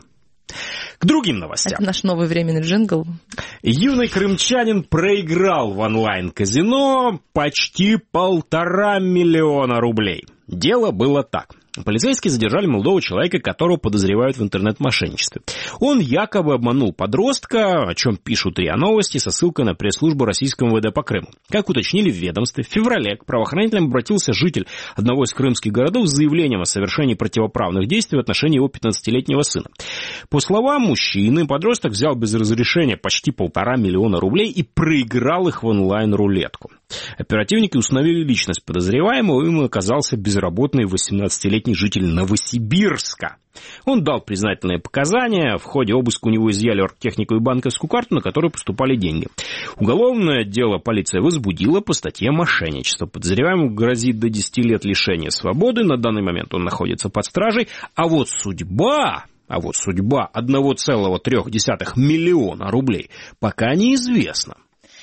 К другим новостям. Это наш новый временный джингл. Юный крымчанин проиграл в онлайн-казино почти полтора миллиона рублей. Дело было так. Полицейские задержали молодого человека, которого подозревают в интернет-мошенничестве. Он якобы обманул подростка, о чем пишут РИА Новости, со ссылкой на пресс-службу российского эм вэ дэ по Крыму. Как уточнили в ведомстве, в феврале к правоохранителям обратился житель одного из крымских городов с заявлением о совершении противоправных действий в отношении его пятнадцатилетнего сына. По словам мужчины, подросток взял без разрешения почти полтора миллиона рублей и проиграл их в онлайн-рулетку. Оперативники установили личность подозреваемого, и им оказался безработный восемнадцатилетний житель Новосибирска. Он дал признательные показания. В ходе обыска у него изъяли оргтехнику и банковскую карту, на которую поступали деньги. Уголовное дело полиция возбудила по статье мошенничество. Подозреваемому грозит до десяти лет лишения свободы. На данный момент он находится под стражей. А вот судьба... А вот судьба одного целого трёх десятых миллиона рублей пока неизвестна.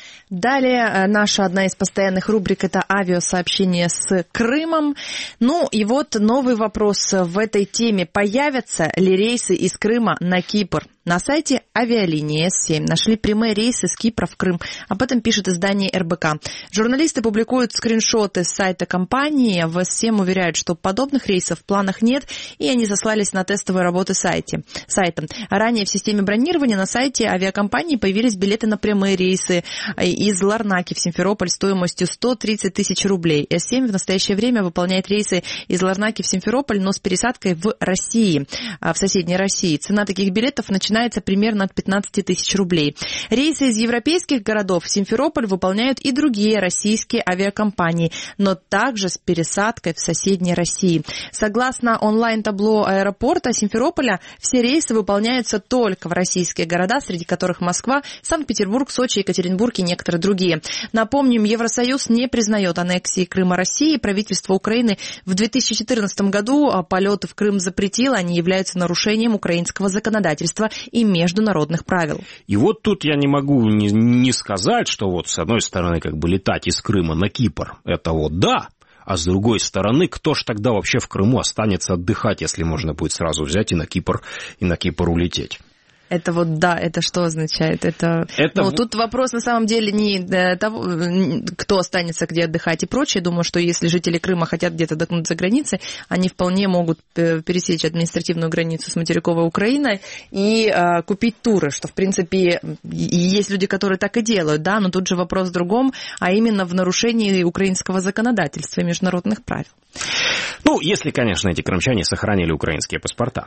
Далее наша одна из постоянных рубрик – это авиасообщение с Крымом. Ну и вот новый вопрос в этой теме. Появятся ли рейсы из Крыма на Кипр? На сайте авиалинии эс семь нашли прямые рейсы с Кипра в Крым. Об этом пишет издание эр бэ ка. Журналисты публикуют скриншоты с сайта компании. В эс семь уверяют, что подобных рейсов в планах нет, и они сослались на тестовые работы сайте, сайта. Ранее в системе бронирования на сайте авиакомпании появились билеты на прямые рейсы из Ларнаки в Симферополь стоимостью сто тридцать тысяч рублей. эс семь в настоящее время выполняет рейсы из Ларнаки в Симферополь, но с пересадкой в России, в соседней России. Цена таких билетов начинается начинается примерно от пятнадцать тысяч рублей. Рейсы из европейских городов в Симферополь выполняют и другие российские авиакомпании, но также с пересадкой в соседней России. Согласно онлайн-табло аэропорта Симферополя, все рейсы выполняются только в российские города, среди которых Москва, Санкт-Петербург, Сочи, Екатеринбург и некоторые другие. Напомним, Евросоюз не признает аннексии Крыма России. Правительство Украины в две тысячи четырнадцатом году полеты в Крым запретило. Они являются нарушением украинского законодательства и международных правил. И вот тут я не могу не, не сказать, что вот с одной стороны как бы летать из Крыма на Кипр, это вот да, а с другой стороны, кто ж тогда вообще в Крыму останется отдыхать, если можно будет сразу взять и на Кипр, и на Кипр улететь? Это вот да, это что означает? Это, это... Ну, тут вопрос на самом деле не того, кто останется где отдыхать и прочее. Думаю, что если жители Крыма хотят где-то отдохнуть за границей, они вполне могут пересечь административную границу с материковой Украиной и э, купить туры, что в принципе есть люди, которые так и делают, да, но тут же вопрос в другом, а именно в нарушении украинского законодательства и международных правил. Ну, если, конечно, эти крымчане сохранили украинские паспорта.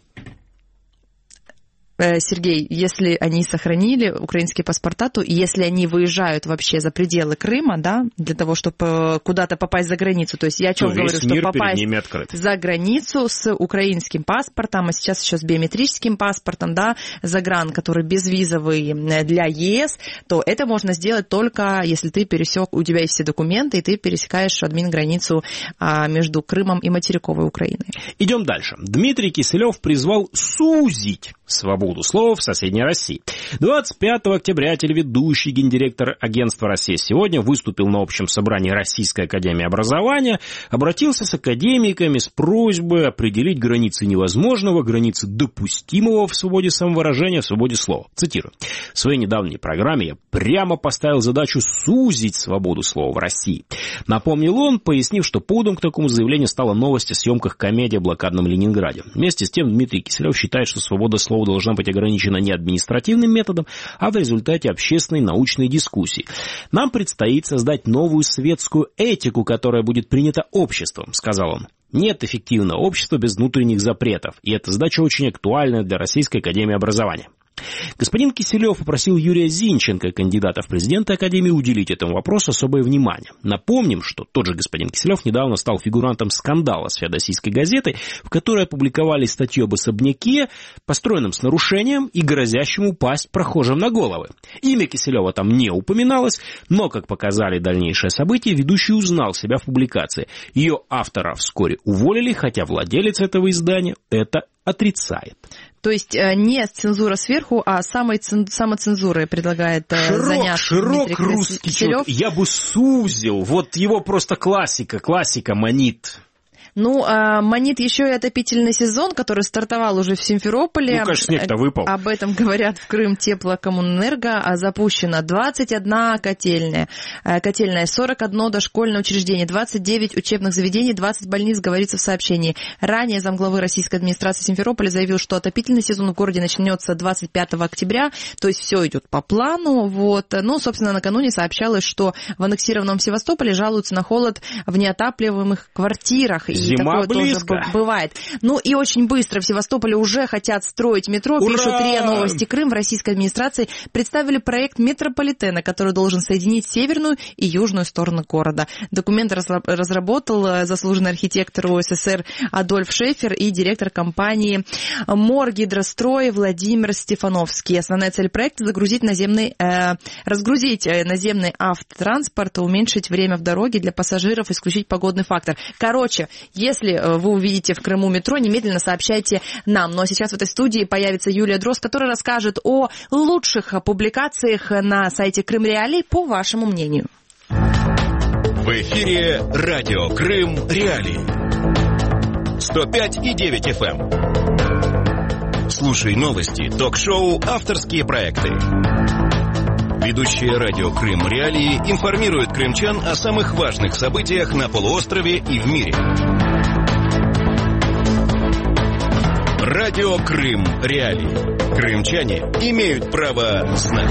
Сергей, если они сохранили украинские паспорта, то если они выезжают вообще за пределы Крыма, да, для того, чтобы куда-то попасть за границу, то есть я о чем говорю, что попасть за границу с украинским паспортом, а сейчас еще с биометрическим паспортом, да, загран, который безвизовый для ЕС, то это можно сделать только если ты пересек, у тебя есть все документы, и ты пересекаешь админ-границу между Крымом и материковой Украиной. Идем дальше. Дмитрий Киселев призвал сузить свободу слова в соседней России. двадцать пятого октября телеведущий, гендиректор агентства «Россия сегодня» выступил на общем собрании Российской академии образования, обратился с академиками с просьбой определить границы невозможного, границы допустимого в свободе самовыражения, в свободе слова. Цитирую. В своей недавней программе я прямо поставил задачу сузить свободу слова в России. Напомнил он, пояснив, что поводом к такому заявлению стала новость о съемках комедии о блокадном Ленинграде. Вместе с тем Дмитрий Киселев считает, что свобода слова должна быть ограничена не административным методом, а в результате общественной научной дискуссии. Нам предстоит создать новую светскую этику, которая будет принята обществом, сказал он. Нет эффективного общества без внутренних запретов, и эта задача очень актуальна для Российской академии образования. Господин Киселев попросил Юрия Зинченко, кандидата в президенты Академии, уделить этому вопросу особое внимание. Напомним, что тот же господин Киселев недавно стал фигурантом скандала с феодосийской газетой, в которой опубликовали статью об особняке, построенном с нарушением и грозящем упасть прохожим на головы. Имя Киселева там не упоминалось, но, как показали дальнейшие события, ведущий узнал себя в публикации. Ее автора вскоре уволили, хотя владелец этого издания это отрицает. То есть не цензура сверху, а самой цен, самоцензурой предлагает широк, заняться широк Дмитрий русский Киселев. Я бы сузил. Вот его просто классика, классика манит. Ну, а, манит еще и отопительный сезон, который стартовал уже в Симферополе. Ну, конечно, снег-то выпал. Об этом говорят в Крым Теплокоммунэнерго. А запущено двадцать одна котельная, котельная, сорок одно дошкольное учреждение, двадцать девять учебных заведений, двадцать больниц, говорится в сообщении. Ранее замглавы российской администрации Симферополя заявил, что отопительный сезон в городе начнется двадцать пятого октября, то есть все идет по плану. Вот. Ну, собственно, накануне сообщалось, что в аннексированном Севастополе жалуются на холод в неотапливаемых квартирах. И Зима такое близко. тоже бывает. Ну и очень быстро в Севастополе уже хотят строить метро. Ура! Пишут РИА Новости Крым. В российской администрации представили проект метрополитена, который должен соединить северную и южную стороны города. Документ разработал заслуженный архитектор УССР Адольф Шефер и директор компании Моргидрострой Владимир Стефановский. Основная цель проекта — загрузить наземный, э, разгрузить наземный автотранспорт, уменьшить время в дороге для пассажиров, исключить погодный фактор. Короче, если вы увидите в Крыму метро, немедленно сообщайте нам. Ну а сейчас в этой студии появится Юлия Дрозд, которая расскажет о лучших публикациях на сайте Крым Реалии, по вашему мнению. В эфире радио Крым Реалии. сто пять и девять эф эм. Слушай новости, ток-шоу, авторские проекты. Ведущие радио Крым Реалии информируют крымчан о самых важных событиях на полуострове и в мире. Радио Крым Реалии. Крымчане имеют право знать.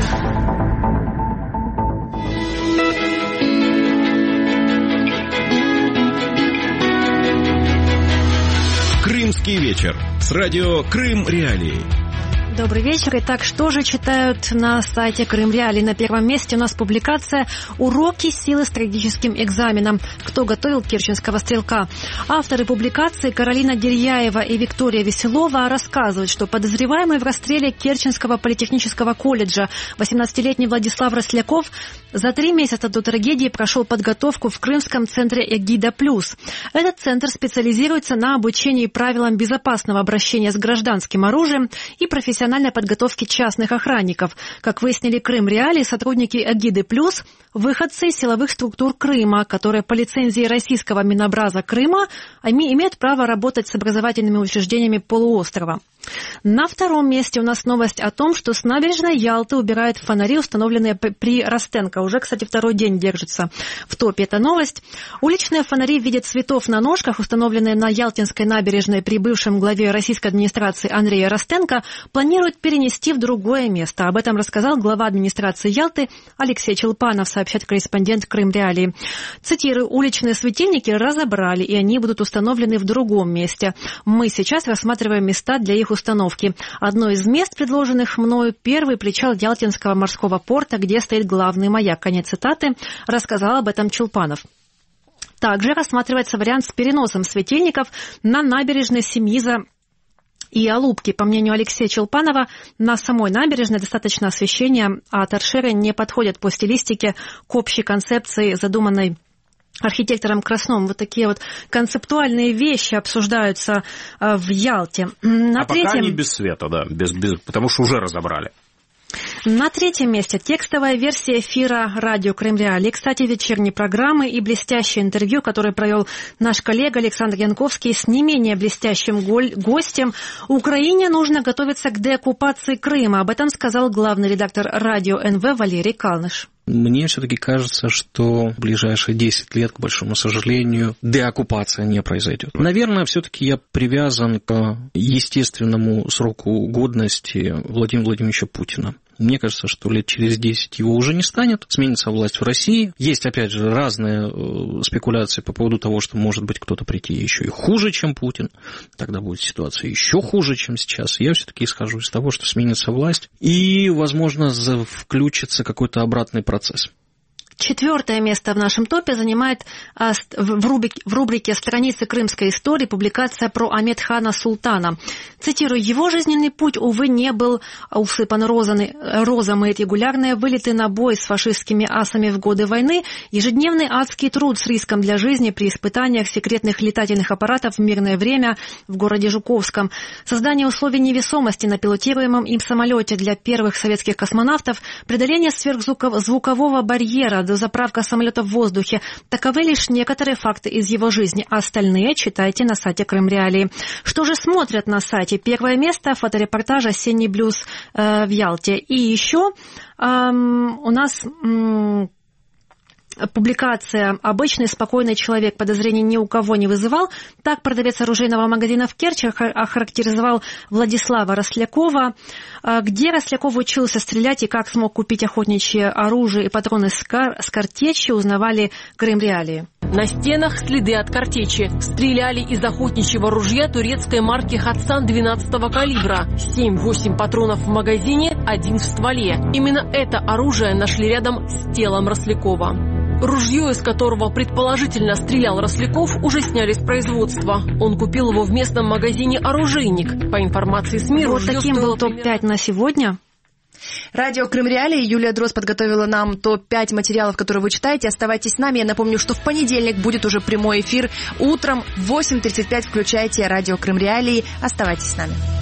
Крымский вечер с радио Крым Реалии. Добрый вечер. Итак, что же читают на сайте Крым Реалии? На первом месте у нас публикация «Уроки силы стратегическим экзаменам. Кто готовил керченского стрелка?». Авторы публикации Каролина Дерьяева и Виктория Веселова рассказывают, что подозреваемый в расстреле Керченского политехнического колледжа восемнадцатилетний Владислав Росляков за три месяца до трагедии прошел подготовку в Крымском центре «Эгида Плюс». Этот центр специализируется на обучении правилам безопасного обращения с гражданским оружием и профессиональной подготовки частных охранников. Как выяснили Крым Реалии, сотрудники «Эгиды Плюс» – выходцы из силовых структур Крыма, которые по лицензии российского Минобраза Крыма имеют право работать с образовательными учреждениями полуострова. На втором месте у нас новость о том, что с набережной Ялты убирают фонари, установленные при Ростенко. Уже, кстати, второй день держится в топе эта новость. Уличные фонари в виде цветов на ножках, установленные на Ялтинской набережной при бывшем главе российской администрации Андрея Ростенко, планируют перенести в другое место. Об этом рассказал глава администрации Ялты Алексей Челпанов, сообщает корреспондент Крым Реалии. Цитирую: «Уличные светильники разобрали, и они будут установлены в другом месте. Мы сейчас рассматриваем места для их установки. Одно из мест, предложенных мною, первый причал Ялтинского морского порта, где стоит главный маяк». Конец цитаты. Рассказал об этом Челпанов. Также рассматривается вариант с переносом светильников на набережной Семиза и Алупки. По мнению Алексея Челпанова, на самой набережной достаточно освещения, а торшеры не подходят по стилистике к общей концепции, задуманной архитектором Красновым. Вот такие вот концептуальные вещи обсуждаются в Ялте. На а третьем... пока не без света, да, без, без, потому что уже разобрали. На третьем месте текстовая версия эфира радио Крым Реалии. Кстати, вечерней программы и блестящее интервью, которое провел наш коллега Александр Янковский с не менее блестящим гостем. Украине нужно готовиться к деоккупации Крыма. Об этом сказал главный редактор радио эн вэ Валерий Калныш. Мне все-таки кажется, что в ближайшие десять лет, к большому сожалению, деоккупация не произойдет. Наверное, все-таки я привязан к естественному сроку годности Владимира Владимировича Путина. Мне кажется, что лет через десять его уже не станет, сменится власть в России. Есть, опять же, разные спекуляции по поводу того, что может быть кто-то прийти еще и хуже, чем Путин. Тогда будет ситуация еще хуже, чем сейчас. Я все-таки исхожу из того, что сменится власть и, возможно, включится какой-то обратный процесс. Четвертое место в нашем топе занимает в рубрике, в рубрике «Страницы крымской истории» публикация про Амедхана Султана. Цитирую: «Его жизненный путь, увы, не был усыпан розами, розами. Регулярные вылеты на бой с фашистскими асами в годы войны, ежедневный адский труд с риском для жизни при испытаниях секретных летательных аппаратов в мирное время в городе Жуковском, создание условий невесомости на пилотируемом им самолете для первых советских космонавтов, преодоление сверхзвукового барьера дозаправка самолета в воздухе. Таковы лишь некоторые факты из его жизни, а остальные читайте на сайте Крым Реалии. Что же смотрят на сайте? Первое место — фоторепортаж «Осенний блюз» э, в Ялте. И еще э, у нас... Э, Публикация «Обычный спокойный человек, подозрений ни у кого не вызывал». Так продавец оружейного магазина в Керчи охарактеризовал Владислава Рослякова. Где Росляков учился стрелять и как смог купить охотничье оружие и патроны с, кар- с картечи, узнавали Крым Реалии. На стенах следы от картечи. Стреляли из охотничьего ружья турецкой марки «Хатсан» двенадцатого калибра. семь-восемь патронов в магазине, один в стволе. Именно это оружие нашли рядом с телом Рослякова. Ружье, из которого предположительно стрелял Росляков, уже сняли с производства. Он купил его в местном магазине «Оружейник». По информации СМИ, вот ружье таким был примерно... топ пять на сегодня. Радио Крым Реалии. Юлия Дрозд подготовила нам топ пять материалов, которые вы читаете. Оставайтесь с нами. Я напомню, что в понедельник будет уже прямой эфир. Утром в восемь тридцать пять включайте Радио Крым Реалии. Оставайтесь с нами.